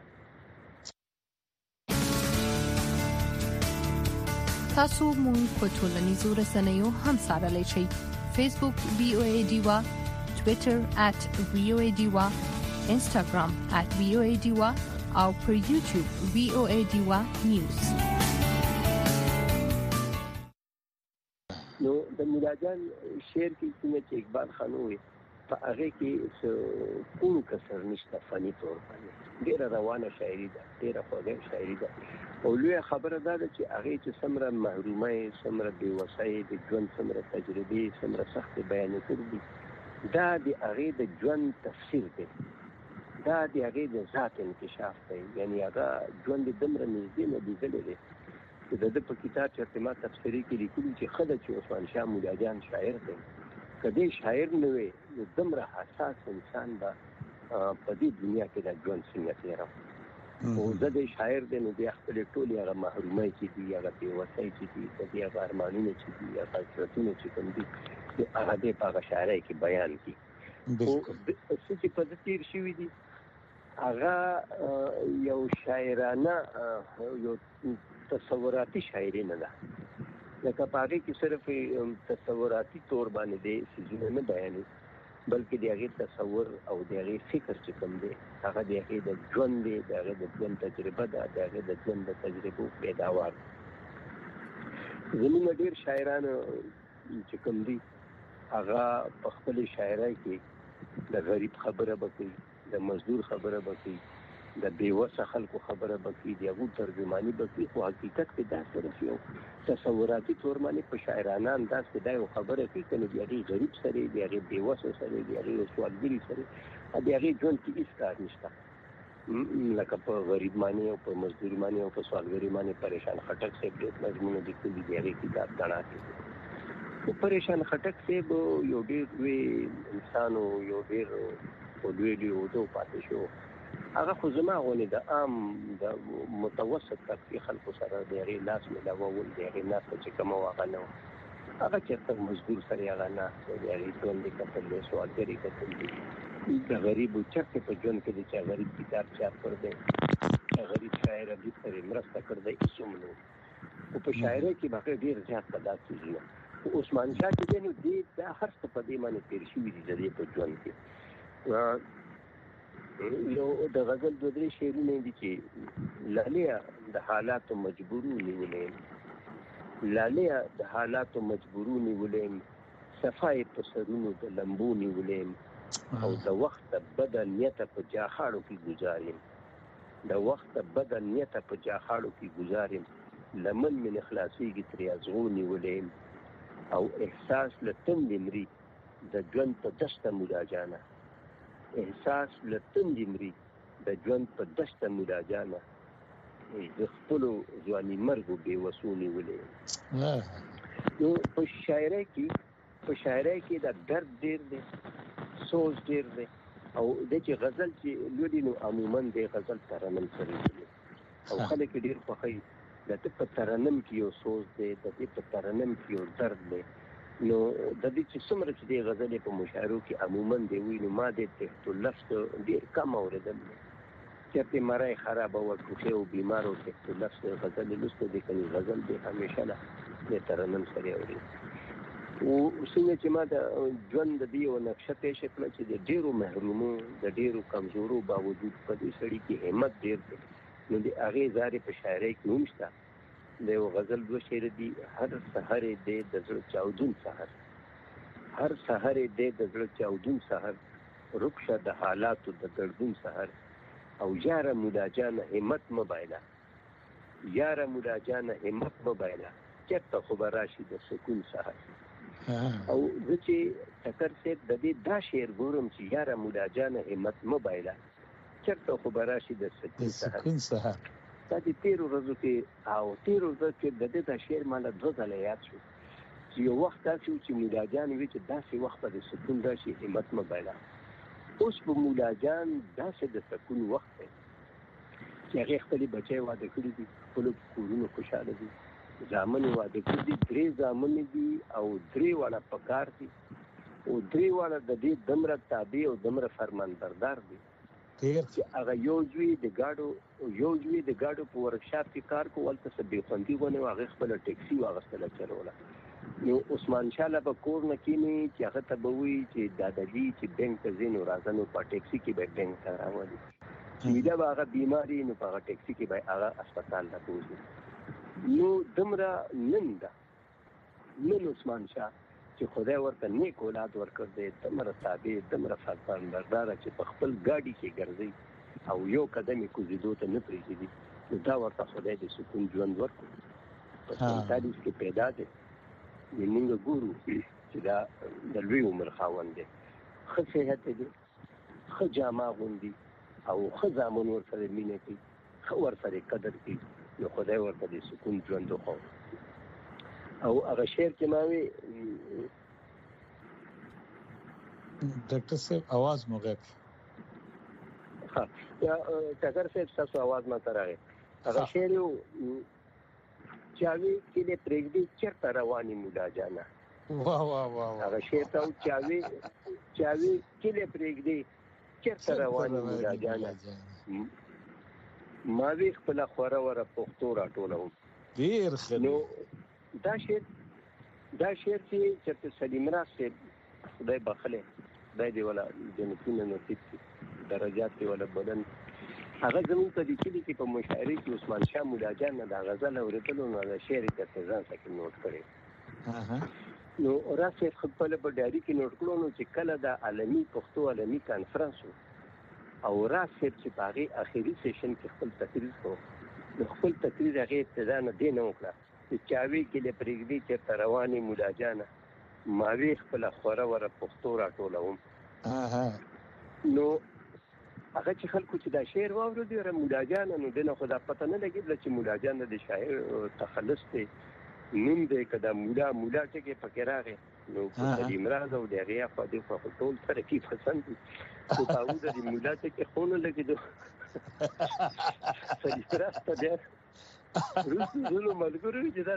تاسو مونږ په ټولنیزو رسنیو هم سره شئ فیسبوک وی او ای ډیوا ټوئیټر ات وی او ای ډیوا انسټاګرام ات وی او ای ډیوا او پر یوټیوب وی او ای ډیوا نیوز نو د مولاجان شعر کې څنګه چې اقبال خان وایي په هغې کې کوم کسر نشته فني طور باندې ډېره روانه شاعري ده ډېره خوږه شاعري ده او لویه خبره دا ده چې هغې چې څومره محرومۍ څومره بېوسۍ د ژوند څومره تجربې څومره سختې بیانې کړي دي دا د هغې د ژوند تفسیر دی دا د هغې د ذات انکشاف دی یعنې هغه ژوند یې دومره نږدې نه لیدلی دی چې د ده په کتاب چې ما تفسیري کې لیکلي چې ښه ده چې عثمان شاه مولاجان شاعر دی که دې شاعر نه وی نو دومره حساس انسان به په دې دنیا کې د ژوند څنګه تېروي او زه دې شاعر دی نو بیا خپلې ټولې هغه محرومۍ چې دي هغه بېوسۍ چې دي د دې هغه ارمانونه چې دي هغه حسرتونه چې کوم دي نو هغه دې په هغه شاعرۍ کې بیان کړي خو څه چې په ده تېر شوي دي هغه یو شاعرانه یو تصوراتي شاعري نه ده لکه په هغې کې صرف تصوراتي طور باندې دی څیزونه نه بیانوي بلکې د هغې تصور او د هغې فکر چې کوم دی هغه د هغې د ژوند دی د هغې د ژوند تجربه ده د هغې د ژوند د تجربو پیداوار زموږ ډېر شاعران چې کوم دي هغه په خپلې شاعرۍ کې د غریب خبره به کوي د مزدور خبره به کوي د بېوسه خلکو خبره به کوي د هغو ترجماني به کوي خو حقیقت کې دا صرف یو تصوراتي طور باندې په شاعرانه انداز کې دا یو خبره کوي که نو د هغې غریب سره د هغې بېوسه سره د هغې یو سوالګري سره د هغې ژوند کې هېڅ کار نشته، لکه په غریب باندې او په مزدور باندې او په سوالګري باندې پریشان خټک صاحب ډېر نظمونه لیکلي دي، هغې کتاب تڼاکې دي. خو پریشان خټک صاحب یو ډېر لوی انسان و، یو ډېر په لوی لوی عهدو پاتې شو. هغه خو زما غوندې د عام د متوسط طبقې خلکو سره د هغې لاس میلاول، د هغې ناسته چې کومه وه هغه نه وه. هغه چېرته مزدور سره یې هغه ناست دی، د هغې ژوند یې کتل دی، سوالګر یې کتل دی. د غریبو چېرته په ژوند کې دی چې غریب کتاب چاپ کړ دی، غریب شاعر ابلیس سره مرسته کړ دی، هېڅ هم نه و. خو په شاعرۍ کې به هغه ډېر زیات په دا څیزونه. خو عثمان شاه چې دی نو دې دا هر څه په دې باندې تېر شوي دي د دې په ژوند کې. یو د غزل دوه درې شعرونه دي چې لاليه د حالاتو مجبورو نیولې، لاليه د حالاتو مجبورو نیولې، صفای په سرونو د لمبو نیولې، او د وخت بد نیته په جاخاړو کې گزاریم، د وخت بد نیته په جاخاړو کې گزاریم، لمن من اخلاصيږي تر ازغو نیولې، او احساس لتم دمري د ژوند په دشته مولا جانه، احساس لتم دمري د ژوند په دشته مولا جانه، د خپلو ځواني مرګو بې وسو نیولې. نو په شاعرۍ کې په شاعرۍ کې د درد ډېر دی، سوز ډېر دی، او د چې غزل چې لولي نو عموما د غزل ترنم سره وي، او خلک ډېر خوښوي. د ده په ترنم کې یو سوز دی، د دې په ترنم کې یو درد دی. نو د دې چې څومره چې دی غزلې په مشاعرو کې عموما دی وي، نو ما د تحت اللفظ ډېر کم اورېدل دی. چېرته مرۍ خرابه وه، ټوخې او بیمار او تحت اللفظ غزلې لوسته دی، کنې غزل دی همیشه نه د ترنم سره اوري. او څنګه چې ما د ژوند د دې یوه نقشه پیشه کړه چې د ډېرو محرومو د ډېرو کمزورو باوجود په دې سړي کې همت ډېر دی، نو د هغې زارې په شاعرۍ کې هم شته. د یو غزل دوه شعر دي: هر سحر دی د زړه چاودون سحر، هر سحر دی د زړه چاودون سحر، رکشه د حالاتو د دردون سحر، او یاره مولا جانه همت مه بایله، یاره مولا جانه همت مه بایله، چېرته خو به راشي د سکون سحر. او زه چې ټکر صاحب د دې دا شعر ګورم چې یاره مولا جانه همت مه بایله، چېرته خو به راشي د سکون سحر. دا د تېرو ورځو کې او تېرو ورځو کې د دې دا شعر ماله دوه ځله یاد شو چې یو وخت داسې و چې مولا جان وی چې داسې وخت به د سکون راشي، همت مه بایله. اوس په مولا جان داسې د سکون وخت دی چې هغې خپلې بچی واده کړي دي، خپلو کورونو خوشحاله دي، زامن یې واده کړي دي، درې زامن دي او درې واړه په کار دي، او درې واړه د دې دومره تابع او دومره فرمانبردار دي چې هغه یو زوی د ګاډو یو زوی د ګاډو په ورکشاپ کې کار کوو، هلته څه بېخوندي ونه وه، هغې خپله ټیکسي واغېستله چلوله. نو عثمان شاه له به کور نه کښېني چې هغه ته به وایي چې دادالي چې بینک ته ځې نو راځه، نو په ټیکسي کې به بینک ته راولي. چې ویده به هغه بیمار وي نو په هغه ټیکسي کې به هغه اسپتال ته بوځي. نو دومره نن ده نن عثمان شاه چې خدای ورته نیک اولاد ورکړ دی، دومره تابع دومره فرمانبرداره چې په خپل ګاډي کې ګرځي او یو قدم یې کوزېدو ته نه پرېږدي، نو دا ورته خدای د سکون ژوند ورکړو. په سینتالیس کې پیدا دی، موږ ګورو چې دا د لوی عمر خاوند دی، ښه صحت دی، ښه جامه اغوندي او ښه زامن ورسره مینه کوي، ښه ورسره قدر کوي، نو خدای ورته د سکون ژوند وښو. او هغه شعر کې ما وی ډاکټر صاحب आवाज مو غږ ها یا ټکر صاحب تاسو आवाज ما تر راغی. هغه شعر یو چاوي کې له پرېږدي چېرته رواني مولا جانه، واه واه واه هغه شعر ته چاوي چاوي کې له پرېږدي چېرته رواني مولا جانه، ما وی خپل خوره وره پښتو راټولوم. ډېر ښه. نو دا شعر دا شعر چې چېرته سلیم راز صاحب خدای بخلی خدای دې ولا جنتونه نصیب کړي، درجات دې ولا بلند، هغه زموږ په دې کلي کې په مشاعرې کې عثمان شاه مولا جان نه دا غزل اورېدلو نو هغه شعر یې درته ځان سره نوټ کړی. نو راز صاحب خپله په ډایري کې نوټ کړو نو چې کله د عالمي پښتو عالمي کانفرنس و او راز صاحب چې په هغې اخري سیشن کې خپل تقریر کړو، نو خپل تقریر هغې ابتدا نه دې نه وکړه چې چاوي کې له پرېږدي چېرته روانې مولا جانه، ما وی خپله خوره وره پښتو راټولوم. نو هغه چې خلکو چې دا شعر واورېدی را مولا جان نو دنه خو دا پته نه لګېدله چې مولا جان د شاعر تخلص دی نوم دی که دا مولا مولا ټکې پکې راغی نو سلیم راز او د هغې اخوا دېخوا خو ټول ترقي پسند دي خو په هغو د مولا ټکې خو نه لګېدو سلیم راز ته بیا وروستو زلو ملګرو چې دا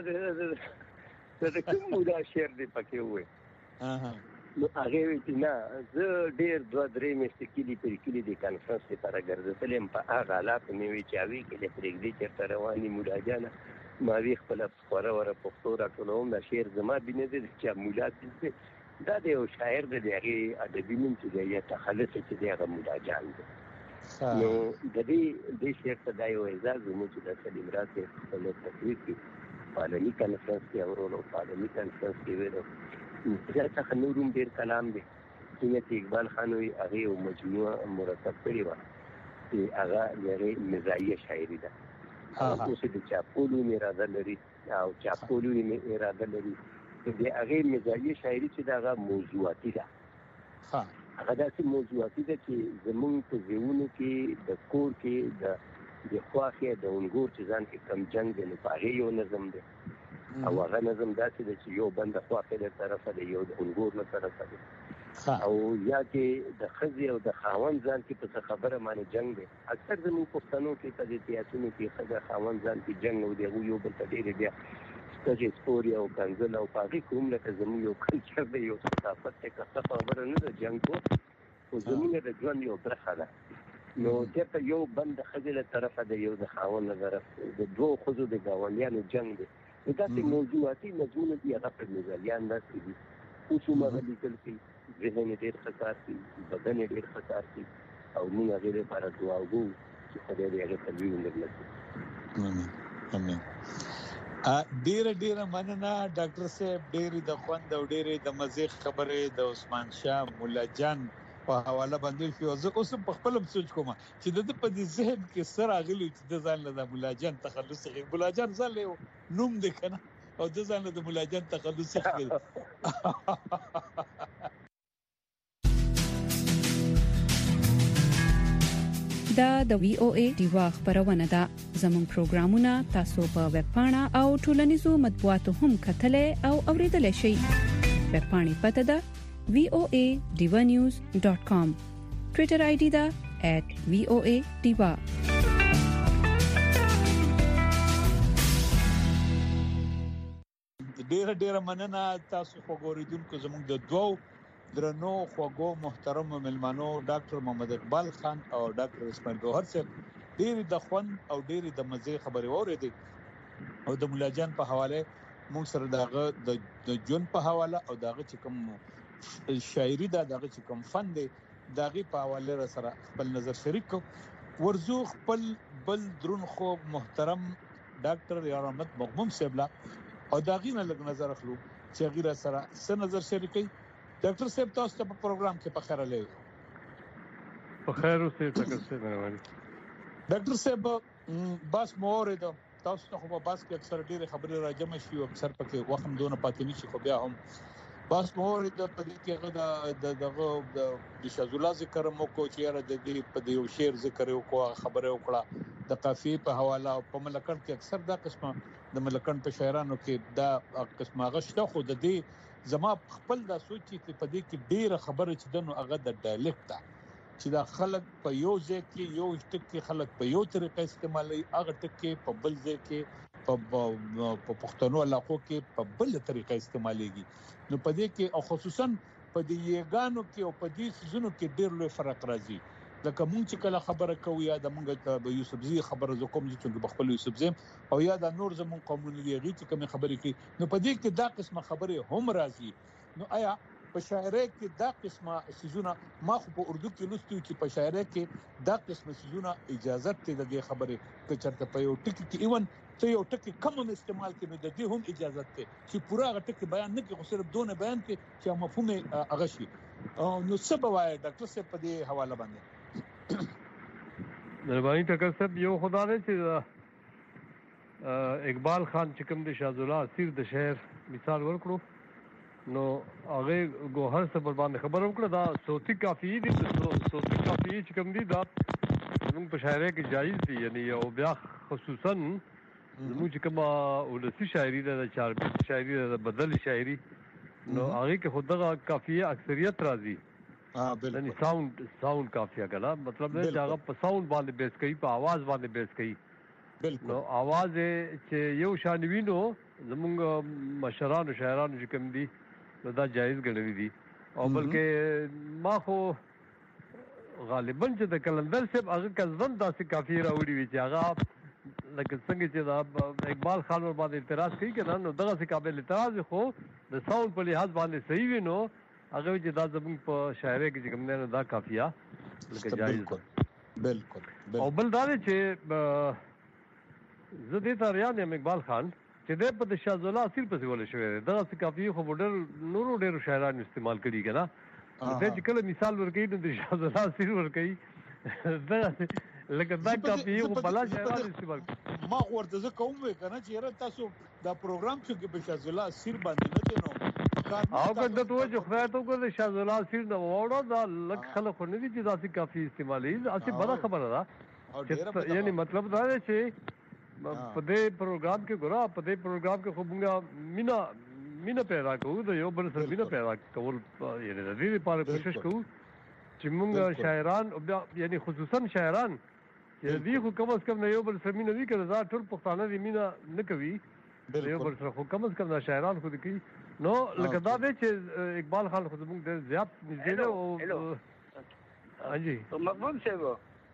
د کوم مولا شعر دی پکې ووایي نو هغې وایي چې نه زه ډېر دوه درې میاشتې کلي پر کلي د کنفرنس لپاره ګرځېدلی یم په هغه حالاتو مې وایي چې هغې کې دې پرېږدي چېرته روان دي مولا جانه ما وی خپل خوره وره پښتو راټولوم دا شعر زما بینه دي چې مولا دي دا د یو شاعر د هغې ادبي نوم چې دی یا تخلص چې دی هغه مولا جان دی نو د دې دې شعر ته دا یو اعزاز زموږ چې د سلیم راز خپل تصویر کې په عالمي کنفرنس کې اورولو په عالمي کنفرنس کې ویلو بیا څخه نور هم ډېر کلام دی څنګه چې اقبال خان وایي هغې یو مجموعه مرتب کړې وه چې هغه د هغې مزاحیه شاعري ده اوس د چاپولو اراده لري او چاپولو اراده لري د هغې مزاحیه شاعري چې د هغه موضوعاتي ده هغه داسې موضوعاتي ده چې زمونږ په ذهنونو کې د کور کې د د خواښې د انګور چې ځان کې کم جنګ دی نو په هغې یو نظم دی او هغه نظم داسې دی چې یو بند د خواښې له طرفه دی یو د انګور له طرفه دی او یا کې د ښځې او د خاوند ځان کې په څه خبره باندې جنګ دی اکثر زموږ پښتنو کې په دې سیاسونو کې ښځه خاوند ځان کې جنګ او د هغوی یو بل ته ډېرې بیا سترګې سپورې او کنځل او په هغې کې هم لکه زموږ یو کلچر دی یو ثقافت دی که څه خبره نه ده جنګ کو خو زموږ د ژوند یو برخه ده نو چېرته یو بند د ښځې له طرفه دی یو د خاوند له طرفه د دوو ښځو د ګاونډیانو جنګ دی نو داسې موضوعاتي نظمونه دي هغه پر مزالیان داسې دي اوس هم هغه لیکل کوي ذهن یې ډېر ښه کار کوي بدن یې ډېر ښه کار کوي او موږ هغې لپاره دعا وکړو چې خدای دې هغې ته لوی عمر نصیب امین ډېره ډېره مننه ډاکټر صاحب ډېرې د خوند او ډېرې د مزې خبرې د عثمان شاه مولا جان په حواله باندې شو زه اوس په خپل سوچ کوم چې د په دې ذهن کې سره غلي چې د ځان له مولا جان تخلص غي مولا جان ځل نوم دې کنه او د ځان له مولا جان تخلص غي دا د وی او ای دیوا خبرونه ده زموږ پروگرامونه تاسو په ویب پاڼه او ټولنیزو مطبوعاتو هم کتلې او اوریدلې شئ ویب پاڼې پته ده وی او ای ډیوا نیوز ډاٹ کام ټوئیټر آی ډی ده ایٹ وی او ای ډیوا ډیر ډیر مننه تاسو خو ګوریدونکو زموږ د دوو درنو خوګو محترم ملمانو ډاکټر محمد اقبال خان او ډاکټر اسماعیل ګوهر صاحب ډیر د خوند او ډیر د مزه خبرې اورېدې او د مولا جان په حواله موږ سره داغه د جون په حواله او داغه چې کوم شاعري دا داغه چې کوم فن دی داغه په حواله سره خپل نظر شریک ورزو خپل بل درن خو محترم ډاکټر یا رحمت مغموم صاحب لا او داغه نه لګ نظر اخلو چې غیر سره څه نظر شریکي ډاکټر صاحب تاسو ته په پروګرام کې په خیر لې په خیر اوسې څنګه څه مرواني ډاکټر صاحب بس مورید تاسو ته خو بس کې اکثر ډېر خبرې راجم شي او اکثر پکې وخت دونه پاتې نشي خو بیا هم بس مورید په دې کې غدا د دغه د شذولا ذکر مو کو چې را د دې په یو شعر ذکر یو کو خبره وکړه د قافیه په حواله او په ملکن کې اکثر دا قسمه د ملکن په شاعرانو کې دا قسمه غشته خو د دې زما خپل دا سوچ چې په دې کې ډېر خبره چې دنو هغه د ډایلکټ چې دا خلک په یو ځای کې یو ټکی خلک په یو طریقه استعمالي هغه ټکی په بل ځای کې په پښتنو علاقو کې په بل طریقه استعماليږي نو په دې کې او خصوصا په دې یګانو کې او په دې سيزونو کې ډېر لوی فرق راځي لکه مونږ چې کله خبره کوو یا د مونږ ته یوسف زی خبره ز کوم چې په خپل یوسف زی او یا د نور زمون قومونه دی چې کوم خبرې کوي نو په دې کې دا قسمه خبره هم راځي نو آیا په شاعرۍ کې دا قسمه سيزونه ما خو په اردو کې لوستو چې په شاعرۍ کې دا قسمه سيزونه اجازه ته د خبره کې چرته په یو ټکی کې ایون ته یو ټکی کم استعمال کې نو د دې هم اجازه ته چې پورا ټکی بیان نه کې خو صرف دونه بیان کې چې مفهوم هغه شي نو څه بوای ډاکټر صاحب په دې حواله باندې دربانی ټکر صاحب یو خدا دې چې اقبال خان چې کوم د شاذولا اسیر د شعر مثال ورکړو نو هغه ګوهر څه پر باندې خبر وکړه دا صوتي کافی دي صوتي کافی چې کوم دي دا موږ په شاعرۍ کې جایز دي یعنی او بیا خصوصا موږ چې کومه ولسی شاعري ده چاربي شاعري ده بدل شاعري نو هغه کې خدغه کافی اکثریت راځي ها بالکل یعنی ساوند ساوند کافی کلا مطلب چې هغه په ساوند باندې بیس کوي په आवाज باندې بیس کوي بالکل نو आवाज چې یو شانوینو زمونږ مشرانو شاعرانو چې کوم دي نو دا جایز ګڼل دي او بلکې ما خو غالبا چې د کلندر صاحب هغه کزن داسې کافی راوړي وي چې هغه لکه څنګه چې دا اقبال خان ور باندې اعتراض کوي کنه نو دغه څه قابل اعتراض خو د ساوند په لحاظ باندې صحیح وي نو هغه چې دا زموږ په شاعرۍ کې کوم نه دا کافیه لکه جایز بالکل او بل دا چې زه دې ته ریان یم اقبال خان چې د په شازولا اصل په ولې شوی دا څه کافی خو ډېر نورو ډېر شاعرانو استعمال کړي کنه دا چې کله مثال ورکړي نو د شازولا اصل ورکړي دا لکه دا کافی خو بلا شاعرانو استعمال ما ورته زه کوم وې کنه چې را تاسو دا پروګرام چې په شازولا اصل باندې نه دینو او که د توجه خو خدای ته کو د شازولا اصل نو وړو دا لک خلک نه دي چې دا کافی استعمالي اصل بلا خبره ده یعنی مطلب دا دی چې په دې پروګرام کې ګورا په دې پروګرام کې خو موږ مینا مینا پیدا کوو د یو بل سره مینا پیدا کول یعنی د دې لپاره کوشش کوو چې موږ شاعران یعنی خصوصا شاعران چې دې خو کم از کم یو بل سره مینا وی کړه دا ټول پښتانه دې مینا نه کوي یو بل سره خو کم از کم شاعران خو دې کوي نو لکه دا دی چې اقبال خان خو موږ ډېر زیات نږدې او هاجي مقبول صاحب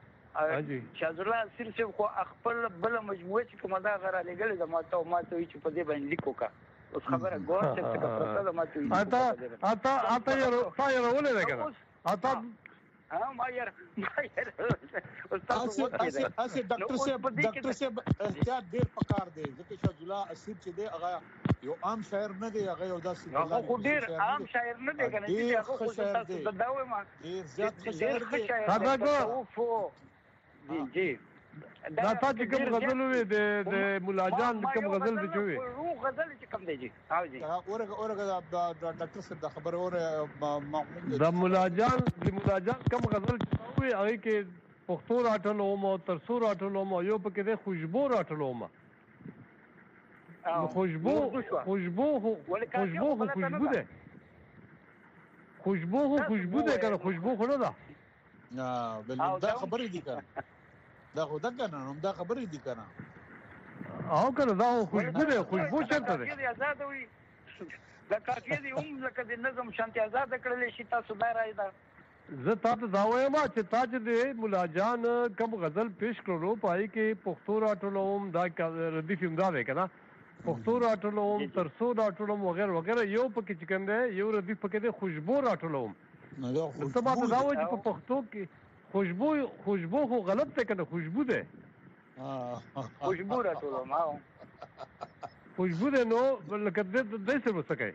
شازولا اصل چې خو خپل بل مجموعه چې کومه دا غره لګل د ماته او ماته چې په دې باندې لیکو کا اوس خبره ګور چې څه پرته د ماته اتا اتا اتا یو تا یو ولې ده کنه اتا ها ما یار ما یار استاد اسی اسی ډاکټر صاحب ډاکټر صاحب احتیاط ډیر پکار دی ځکه شازولا اصل چې دی هغه یو عام شاعر نه دی هغه یو داسې هغه خو ډیر عام شاعر نه دی کنه چې هغه خو تاسو د داوي ما ډیر زیات شاعر دی دا کو جی جی دا تا چې کوم غزل وي د د مولا جان کوم غزل دی جوړي روح غزل چې کوم دی جی ها جی اورګه اورګه د ډاکټر صاحب د خبر اوره د مولا جان د مولا جان کوم غزل وي هغه کې پښتو راټلو مو ترسو راټلو مو یو پکې د خوشبو راټلو مو خوشبو خوشبو خوشبو خوشبو ده خوشبو خوشبو ده کنه خوشبو خو نه ده نه بل دا خبرې دي کنه دا خو دا کنه نو دا خبرې دي کنه او کنه دا خوشبو ده خوشبو چرته ده دا آزاد وي دا کافي دي هم لکه د نظم شانتي آزاد کړل شي تاسو دا راځي دا زه تاسو دا وایم چې تاسو د مولا جان کوم غزل پیش کړو پای کې پښتو راټولوم دا ردیف امدا ده کنه پښتو راټولوم ترسو راټولوم وغیرہ وغیرہ یو پکې چکن ده یو ردیف پکې ده خوشبو راټولوم نو دا خوشبو دا و چې په پښتو کې خوشبو خوشبو خو غلط ته کنه خوشبو ده خوشبو راټولوم ها خوشبو ده نو لکه د دې څه وسکای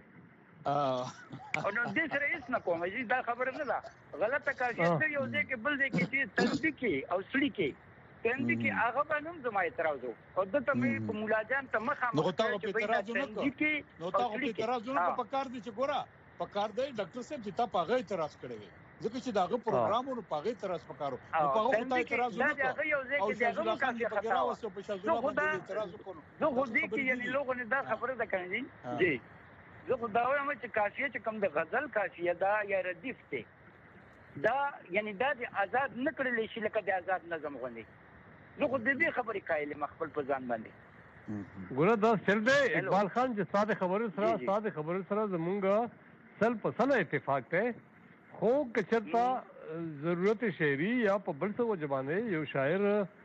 او نو دې سره هیڅ نه کوم چې دا خبره نه ده غلطه کاږي یو ځای کې بل ځای کې چې تنبیکی او سړی کې تنبیکی هغه باندې زما اعتراض وو او د ته په مولا جان ته مخه نو تاسو په اعتراض نه کوئ نو تاسو په اعتراض نه په کار دي چې ګورا په کار دی ډاکټر صاحب چې تا په غي اعتراض کړی وي ځکه چې داغه پروګرامونو په غي اعتراض وکړو نو په هغه ته اعتراض نه کوي دا یو ځای کې دغه مکافي خطا وسو په شاذولا باندې اعتراض وکړو نو خو دې کې یعنی لوګو نه دا خبره ده کنه جی زه خو دا وایم چې کافیه چې کوم د غزل کافیه دا یا ردیف ته دا یعنی دا د آزاد نه کړل شي لکه د آزاد نظم غوندي زه خو دې خبرې قایل مخبل په ځان باندې ګوره دا سر دی اقبال خان چې ساده خبرو سره ساده خبرو سره زمونږ سل په سل اتفاق ته خو کچرتا ضرورت شعری یا په بل څه وجبانه یو شاعر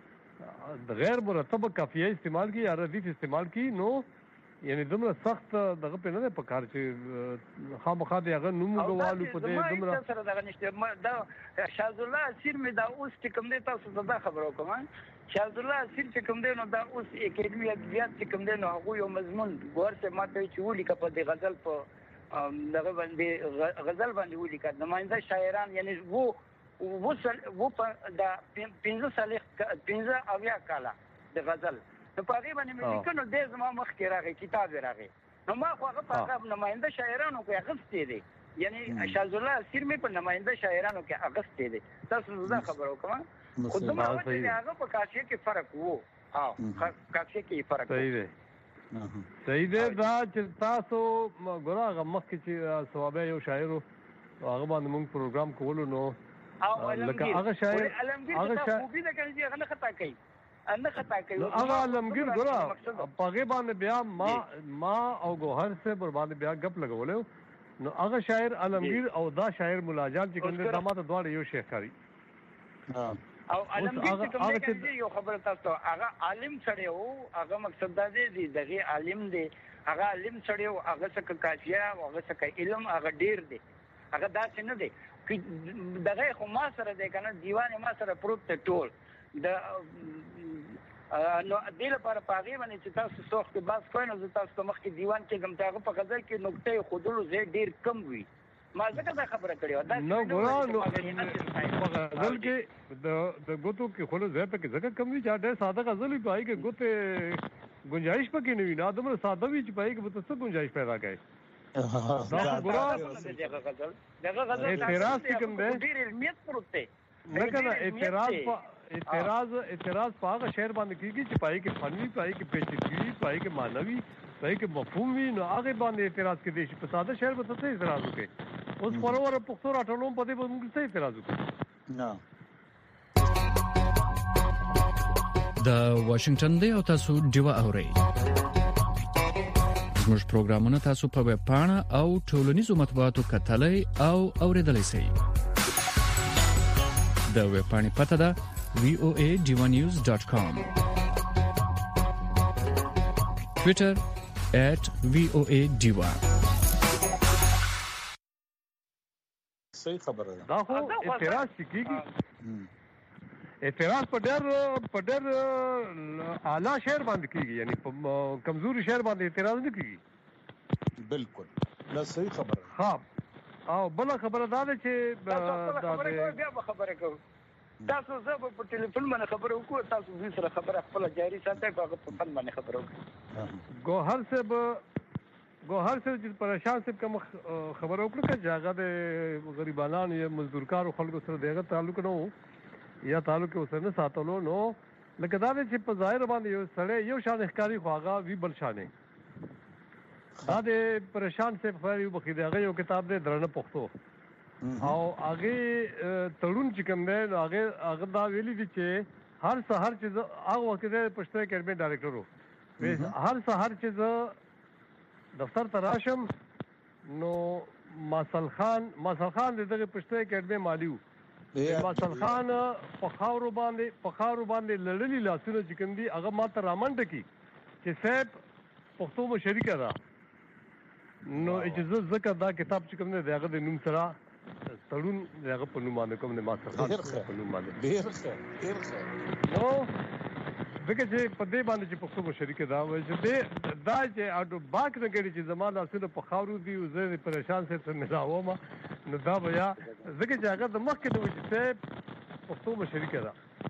د غیر مرتب کافیه استعمال کی یا ردیف استعمال کی نو یعنی دمره سخت دغه په نه په کار چې خامخا دی هغه نوم غوالو په دې دمره سره دغه نشته دا شازولا سیر می دا اوس چې کوم دی تاسو دا خبرو کوم شازولا سیر چې کوم دی نو دا اوس اکیډمي ادبیات چې کوم دی نو هغه یو مضمون ورته ماته چې ولي کپ د غزل په دغه باندې غزل باندې ولي کړه نماینده شاعران یعنی وو وصل وو په دا پنځه سال پنځه اویا کاله د غزل نو په دې باندې مې لیکنو د زما مخ کې راغی کتاب راغی نو ما خو هغه په نماینده شاعرانو کې اغستې دي یعنی شاذ الله اسیر می په نماینده شاعرانو کې اغستې دي تاسو زه خبرو کوم خو دومره چې هغه په کاشي کې فرق وو ها کاشي کې فرق صحیح دی صحیح دی دا چې تاسو ګورا هغه مخکې چې ثوابه یو شاعر هغه باندې موږ پروګرام کولو نو لکه هغه شاعر هغه شاعر مو دې کوي هغه خطا کوي ان خطا کوي هغه علمگیر ګورا پاګه باندې بیا ما ما او ګوهر سے پر باندې بیا غپ لګولې نو هغه شاعر علمگیر او دا شاعر ملاجان چې کوم د دماغ دواړه یو شیخ کاری او علمگیر چې کوم دی یو خبره تاسو هغه عالم سره وو هغه مقصد دا دی دغه عالم دی هغه عالم سره وو هغه څه کافیه هغه څه علم هغه ډیر دی هغه دا څه نه دی دغه خو ما سره دی کنه دیوان ما سره پروت ته ټول د نو دله پر پاغي باندې چې تاسو سوخت باز کوئ نو تاسو مخ کې دیوان کې کوم تاغه په غزل کې نقطې خودلو زه ډیر کم وي ما ځکه دا خبره کړې دا نو ګورا نو په غزل کې د د ګوتو کې خلو زه په کې ځکه کم وي چې ډېر ساده غزل وي پای کې ګوته گنجائش پکې نه وي نه دمر ساده وي چې پای کې به څه گنجائش پیدا کوي دا ګورا دغه غزل دغه غزل اعتراض کوم دی ډیر علمیت پروت دی نه کنه اعتراض اعتراض اعتراض په هغه شعر باندې کیږي چې پای کې فنوي پای کې پیچیدګي پای کې معنوي پای کې مفهوم وي نو هغه باندې اعتراض کې دي په ساده شعر به څه اعتراض وکړي اوس پرور پښتو راټولوم په دې باندې موږ څه اعتراض وکړو نه د واشنگټن دی او تاسو ډیوا اورئ زموږ پروګرامونه تاسو په ویب پاڼه او ټولنیزو مطبوعاتو کتلای او اوریدلای شئ د ویب پاڼې پته ده وی او ای ډیوا نیوز ډاٹ کام ټوئیټر ایٹ وی او ای ډیوا صحیح خبره ده دا خو اعتراض کیږي اعتراض په ډېر په ډېر اعلی شعر باندې کیږي یعنی په کمزوري شعر باندې اعتراض نه کیږي بالکل دا صحیح خبره ها او بل خبره دا ده چې دا بیا خبره کوم تاسو زه په ټلیفون باندې خبرو کوم تاسو دې سره خبره خپل جاری ساتئ په فن باندې خبرو کوم ګوهر صاحب ګوهر صاحب چې پریشان صاحب کوم خبرو کړو چې هغه د غریبانو یا مزدورکارو خلکو سره دغه تعلق نه یا تعلق اوسه نه ساتلو نو لکه دا چې په ظاهر باندې یو سړی یو شان ښکاری خو هغه وی بل شانې دا د پریشان صاحب خو یو بخیده هغه یو کتاب دی درنه پښتو او هغه تړون چې کوم دی نو هغه هغه دا ویلي دي چې هر سحر چې هغه وخت د پښتو اکیډمي ډایریکټر وو هر سحر چې دفتر ته راشم نو ماسل خان ماسل خان دغه پښتو اکیډمي مالی وو ماسل خان په خاورو باندې په خاورو باندې لړلي لاسونه چې کوم دي هغه ماته رامنډ کی چې صاحب پښتو مو شریکه ده نو اجازه زکه دا کتاب چې کوم دی هغه د نوم سره تړون هغه په نوم باندې کوم نه ماسل خان په نوم باندې ډیر ښه ډیر ښه نو دغه چې په دې باندې چې پښتو مو شریکه ده وایي چې دا چې اډو باک نه کړي چې زمانه لاسونه په خاورو دي او زه پریشان سره ملاوم نو دا بیا زکه چې هغه د مخکې د وجه پښتو مو شریکه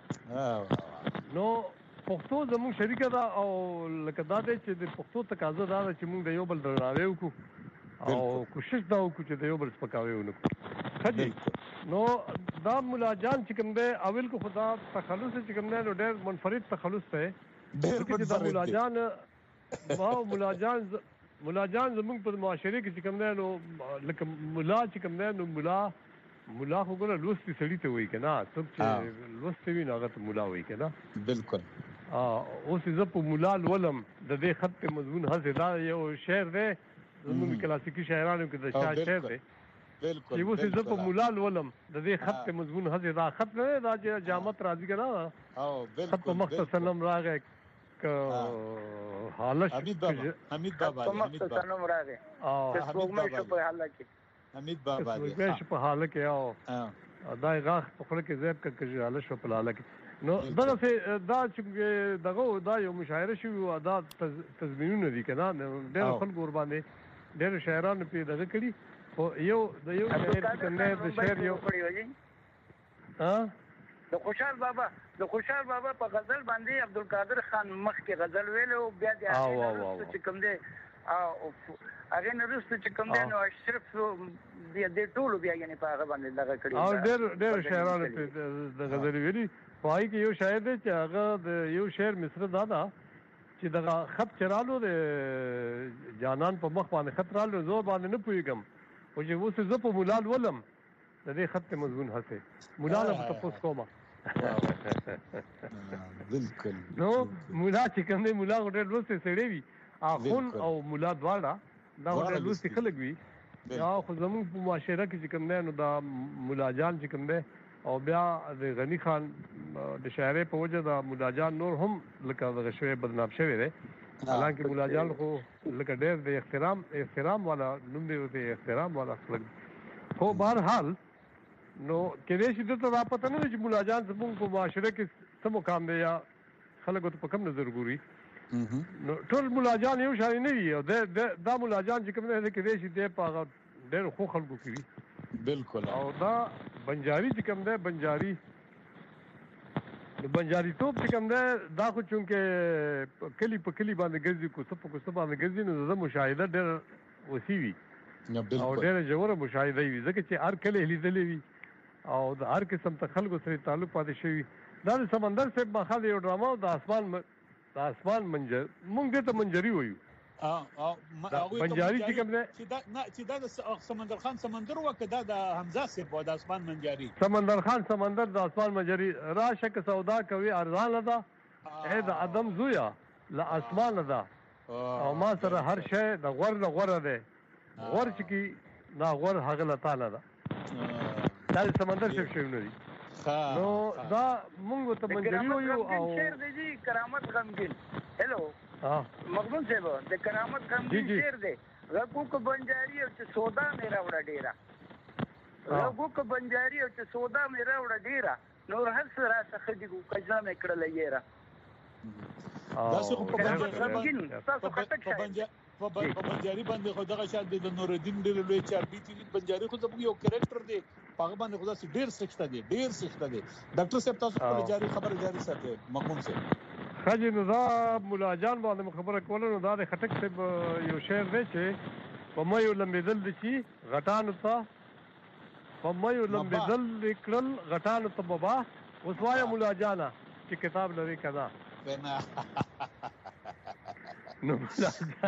ده نو پښتو زموږ شریکه ده او لکه دا دی چې د پښتو تقاضا دا ده چې موږ د یو بل درناوی وکړو او کوشش دا وکړو چې د یو بل سپکاوی ونه کړو خدي نو دا ملاجان چې کوم دی اول کو خدا تخلص چې کوم دی نو ډېر منفرد تخلص دی ډېر د ملاجان واو ملاجان ملاجان زموږ په معاشره کې چې کوم دی نو لکه ملا چې کوم دی نو ملا ملا خو ګره لوستي سړی ته وایي کنه څوک چې لوستي وي نو هغه ته ملا وایي کنه بالکل اوس زه په مولا ولم د دې خط مضمون هڅه دا یو شعر دی زموږ کلاسیکي شاعرانو کې د شاه شعر دی بالکل چې اوس زه په مولا ولم د دې خط مضمون هڅه دا خط نه دا چې جامت راځي کنه او بالکل خط په مختصر نوم راغی ک حالت حمید بابا حمید بابا په مختصر نوم راغی او څنګه شو په حالت کې حمید بابا دی شو په حالت کې او دا غاخ په خله کې زیب کې حالت شو په حالت کې نو دغه څه دا چې دغه دا یو مشاعره شو او دا تضمینونه دي کنه ډېر خلک ور باندې ډېر شاعرانو په دغه کړي او یو د یو شاعر کنه د شعر یو ها د خوشحال بابا د خوشحال بابا په غزل باندې عبدالقادر خان مخ کې غزل ویلو بیا د چې کوم دی او هغه نه رسته چې کوم دی نو اشرف بیا د ټولو بیا یعنی په هغه باندې دغه کړی او ډېر ډېر شاعرانو په د غزل ویلي پای کې یو شاعر دی چې هغه د یو شعر مصر دا ده چې دغه خط چرالو د جانان په مخ باندې خط رالو زور باندې نه پوهېږم او چې اوس زه په مولال ولم د دې خط مضمون هسې مولال په تپوس کومه بالکل نو مولا چې کوم دی مولا ډېر لوستې سړی وي اخون او مولا دواړه دا ډېر لوستې خلک وي یا خو زموږ په معاشره کې چې کوم دی نو دا مولا جان چې کوم دی او بیا د غنی خان د شاعرۍ په وجه دا مولا جان نور هم لکه دغه شوی بدنام شوی دی حالانکه مولا جان خو لکه ډېر د احترام احترام والا نوم دی د احترام والا خلک خو بهرحال نو کېدای شي دلته دا پته نه ده چې مولا جان زموږ په معاشره کې څه مقام دی یا خلکو ته په کوم نظر ګوري نو ټول مولا جان یو شان نه وي او دا مولا جان چې کوم دی کېدای شي دی په هغه ډېرو ښو خلکو کې وي بالکل او دا بنجاري چې کوم دی بنجاري د بنجاري توپ چې کوم دی دا خو چونکې کلي په کلي باندې ګرځي کوڅه په کوڅه باندې ګرځي نو زه مشاهده ډېر وسیع وي او ډېره ژوره مشاهده وي ځکه چې هر کلی لیدلی وي او د هر قسم ته خلکو سره تعلق پاتې شوي دا د سمندر صاحب ماخذ یو ډرامه او د اسمان د اسمان منجر موږ دې ته منجري وایو بنجاري چې کوم دی چې دا د سمندر خان سمندر وکړه دا د حمزه صاحب او د اسمان منجري سمندر خان سمندر د اسمان منجري راشه که سودا کوي ارزان ده اې د ادم زویا لا اسمان ده او ما سره هر شی د غور نه غوره ده غور چې کی نا غور هغه له تعالی ده دا سمندر شپ شوی نه دي نو دا موږ ته منجري وایو او شعر دی کرامت غمگین هلو ها مقبول صاحب د کرامت غمگین شعر دی رګو کو بنجاري او چې سودا میرا وړه ډیرا رګو کو بنجاري او چې سودا میرا وړه ډیرا نور هر څه را څخه دی کو کجا مې کړل یې را دا څه په بنجاري تاسو خطک شای په بنجاري باندې خو دغه شان د نور الدین ډېر لوی چاربي چې بنجاري خو زموږ یو کریکټر دی هغه باندې خو داسې ډېر سخت دی ډېر سخت دی ډاکټر صاحب تاسو په جاري خبره جاري ساتي مقبول صاحب خاجي نو دا مولا جان باندې خبره کوله نو دا د خټک صاحب یو شعر دی چې په مې لمبېدل دي چې غټان ته په مې لمبېدل لیکل غټان ته بابا اوس وایا مولا جانا چې کتاب لري کدا نو مولا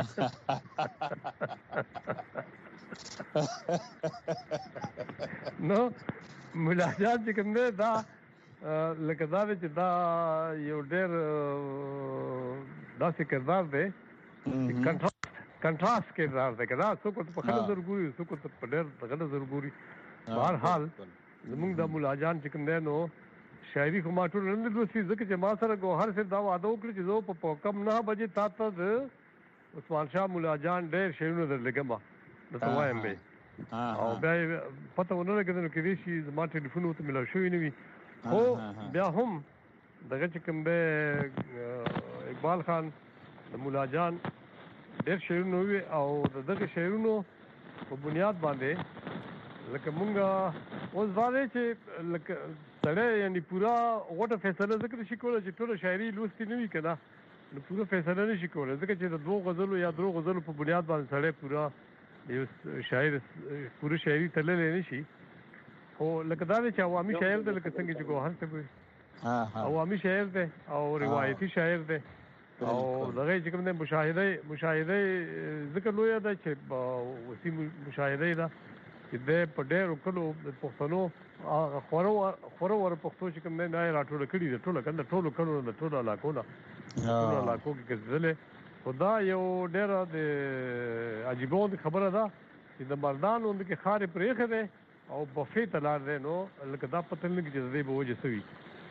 نو مولا جان چې کوم دی دا لکه دا چې دا یو ډېر داسې کردار دی کنټراست کردار دی که دا څوک ورته په ښه نظر ګوري څوک ورته په ډېر ښه نظر ګوري بهرحال زموږ د مولا جان چې کوم دی نو شاعري خو ما ټول نه لوستي ځکه چې ما سره ګوهر صاحب دا واده وکړي چې زه په کم نه بجې تا ته د عثمان شاه مولا جان ډېر شعرونه درلګم درته وایم به او بیا پته ونه لګېده نو کېدای شي زما ټلیفون ورته میلاو شوی نه وي خو بیا هم دغه چې کوم دی اقبال خان د مولا جان ډېر شعرونه وي او د دغه شعرونو په بنیاد باندې لکه مونږ اوس دا دی چې لکه سړی یعنی پوره غوټه فیصله ځکه نشي کولی چې ټوله شاعري لوستې نه وي که نه نو پوره فیصله نشي کولی ځکه چې د دوو غزلو یا درو غزلو په بنیاد باندې سړی پوره یو شاعر پوره شاعري تللی نه شي خو لکه دا دی چې عوامي شاعر دی لکه څنګه چې ګوهر صاحب وایي عوامي شاعر دی او روایتي شاعر دی او دغه چې کوم دی مشاهده مشاهده ځکه لویه ده چې وسیع مشاهده ده چې دی په ډېرو کلو د پښتنو خوره وره پښتو چې کوم دی دا یې راټوله کړي ده ټوله کنه ټولو کلو د ټولو علاقو نه ټولو علاقو کې ګرځېدلې خو دا یو ډېره د عجیبه خبره ده چې د مردانو کې خارې پرېښی دی او بفې ته لاړ دی نو لکه دا پته نه لګي چې د دې به وجه څه وي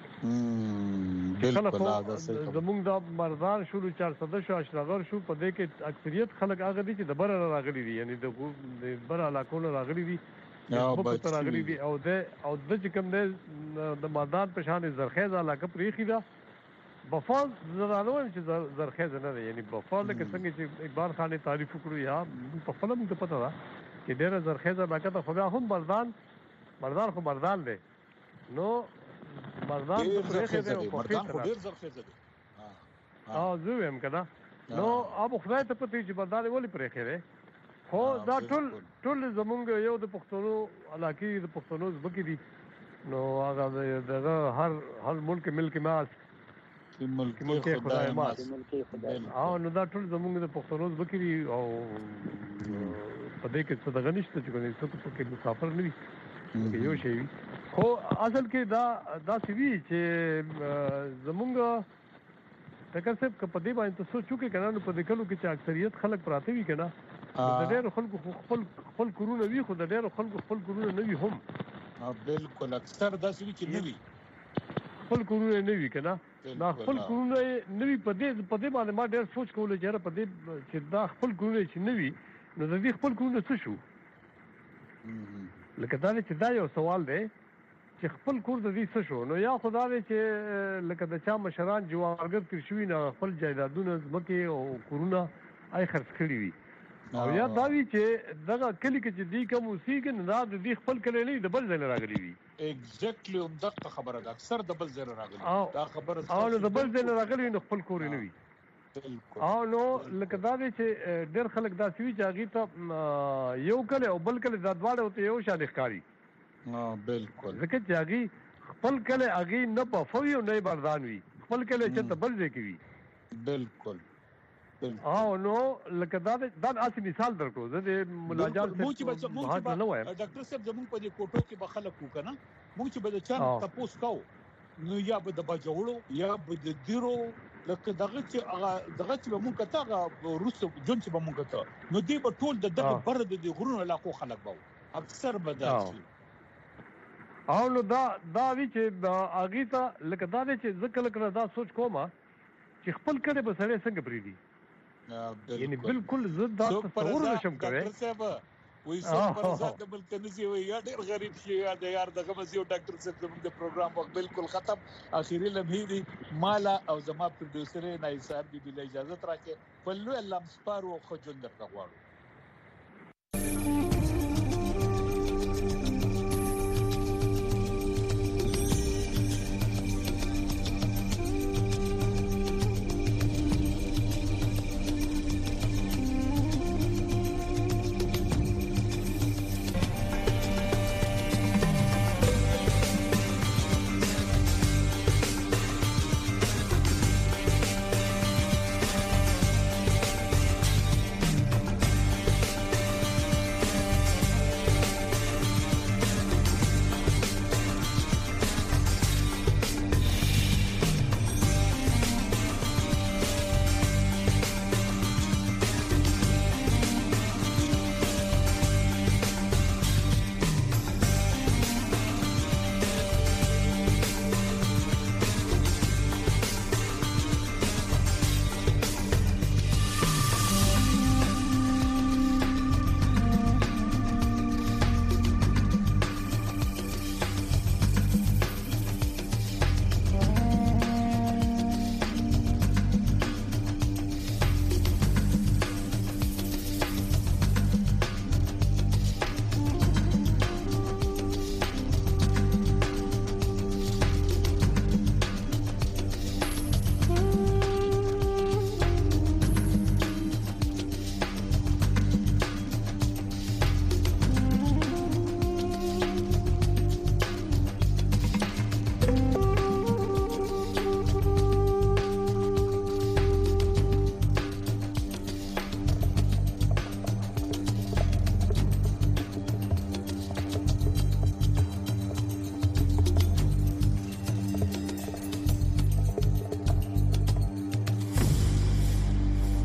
زمونږ دا مردان شو چارسده شو اشراغر شو په دې کې اکثریت خلک هغه دي چې د بره راغلي دي یعنی د بره علاقو نه راغلي دي راغلي دي او د او د چې کوم دی د مردان په شان زرخیزه علاقه پرېښې ده بفال زرانه وایم چې زرخیزه نه ده یعنی بفال لکه څنګه چې اقبال خان یې تعریف وکړو یا په خپله موږ ته پته ده چې ډېره زرخیزه علاقه ده خو بیا هم مردان مردان خو مردان دی نو مردان ته پرېښی دی او مردان خو ډېر زرخیزه دی او زه ویم که نه نو ابو خدای ته پته چې بدل ولې پرې خېره خو دا ټول ټول زمونږ یو د پښتنو علاقې د پښتنو زبکی دي نو هغه دغه هر هر ملک ملک ماس ملک خدای ماس او نو دا ټول زمونږ د پښتنو زبکی دي او په دې کې څه دغه نشته چې کوم څه په کې مسافر نه وي یو شی خو اصل کې دا دا سوي چې زمونږ تکر صاحب که په دې باندې تاسو چوکې کنه نو په دې کلو کې چې اکثریت خلک پراته وي کنه د ډېر خلکو خپل خپل کورونه وي خو د ډېر خلکو خپل کورونه نه وي هم بالکل اکثر دا سوي چې نه وي خپل کورونه نه وي کنه دا خپل کورونه نه وي په دې په دې باندې ما ډېر سوچ کولو چې په دې چې دا خپل کورونه چې نه وي نو د دې خپل کورونه څه شو لکه دا چې دا یو سوال دی چې خپل کور د دې څه شو نو یا خدای چې لکه د چا مشران جوارګر تر شوی نه خپل جایدادونه زمکه او کورونه آی خرڅ کړی وي او یا دا وی چې دغه کلی کې چې دی کوم اوسېږي نه دا د دې خپل کلی نه د بل ځای راغلی وي ایگزیکټلی هم دغه خبره ده اکثر د بل ځای راغلی دا خبره او د بل ځای راغلی نو خپل کور نه وي او نو لکه دا چې ډېر خلک دا سوي چې هغه ته یو کلی او بل کلی دا دواړه ته یو شان ښکاري ها بالکل ځکه چې هغه خپل کله هغه نه په فوی او نه بردان وي خپل کله چې ته بل ځای کې وي بالکل او نو لکه دا دا اصلي مثال درکو زه د ملاجات مو چې مو نه وایم ډاکټر صاحب زموږ په دې کوټو کې به خلک وکنه مو چې به د چا تاسو کاو نو یا به د بجوړو یا به د دیرو لکه دغه چې هغه دغه چې مونږ کته هغه روس جون چې مونږ کته نو دی په ټول د دغه بر د غرونو علاقو خلک باو اکثر بدل او نو دا دا وی چې اغه ته لکه دا چې ذکر کړه دا سوچ کومه چې خپل کړه به سره څنګه پریدي یعنی بالکل زه دا تصور نشم کوي ډاکټر صاحب وې څو پر ځات د ملک نزي وي یا ډېر غریب شي یا د یار دغه مزيو ډاکټر صاحب زموږ د پروګرام وخت بالکل ختم اخیری لمحې دي مالا او زما پروډوسر نه صاحب دی بل اجازه راکې په لوی الله مسپارو خو جون درته غواړو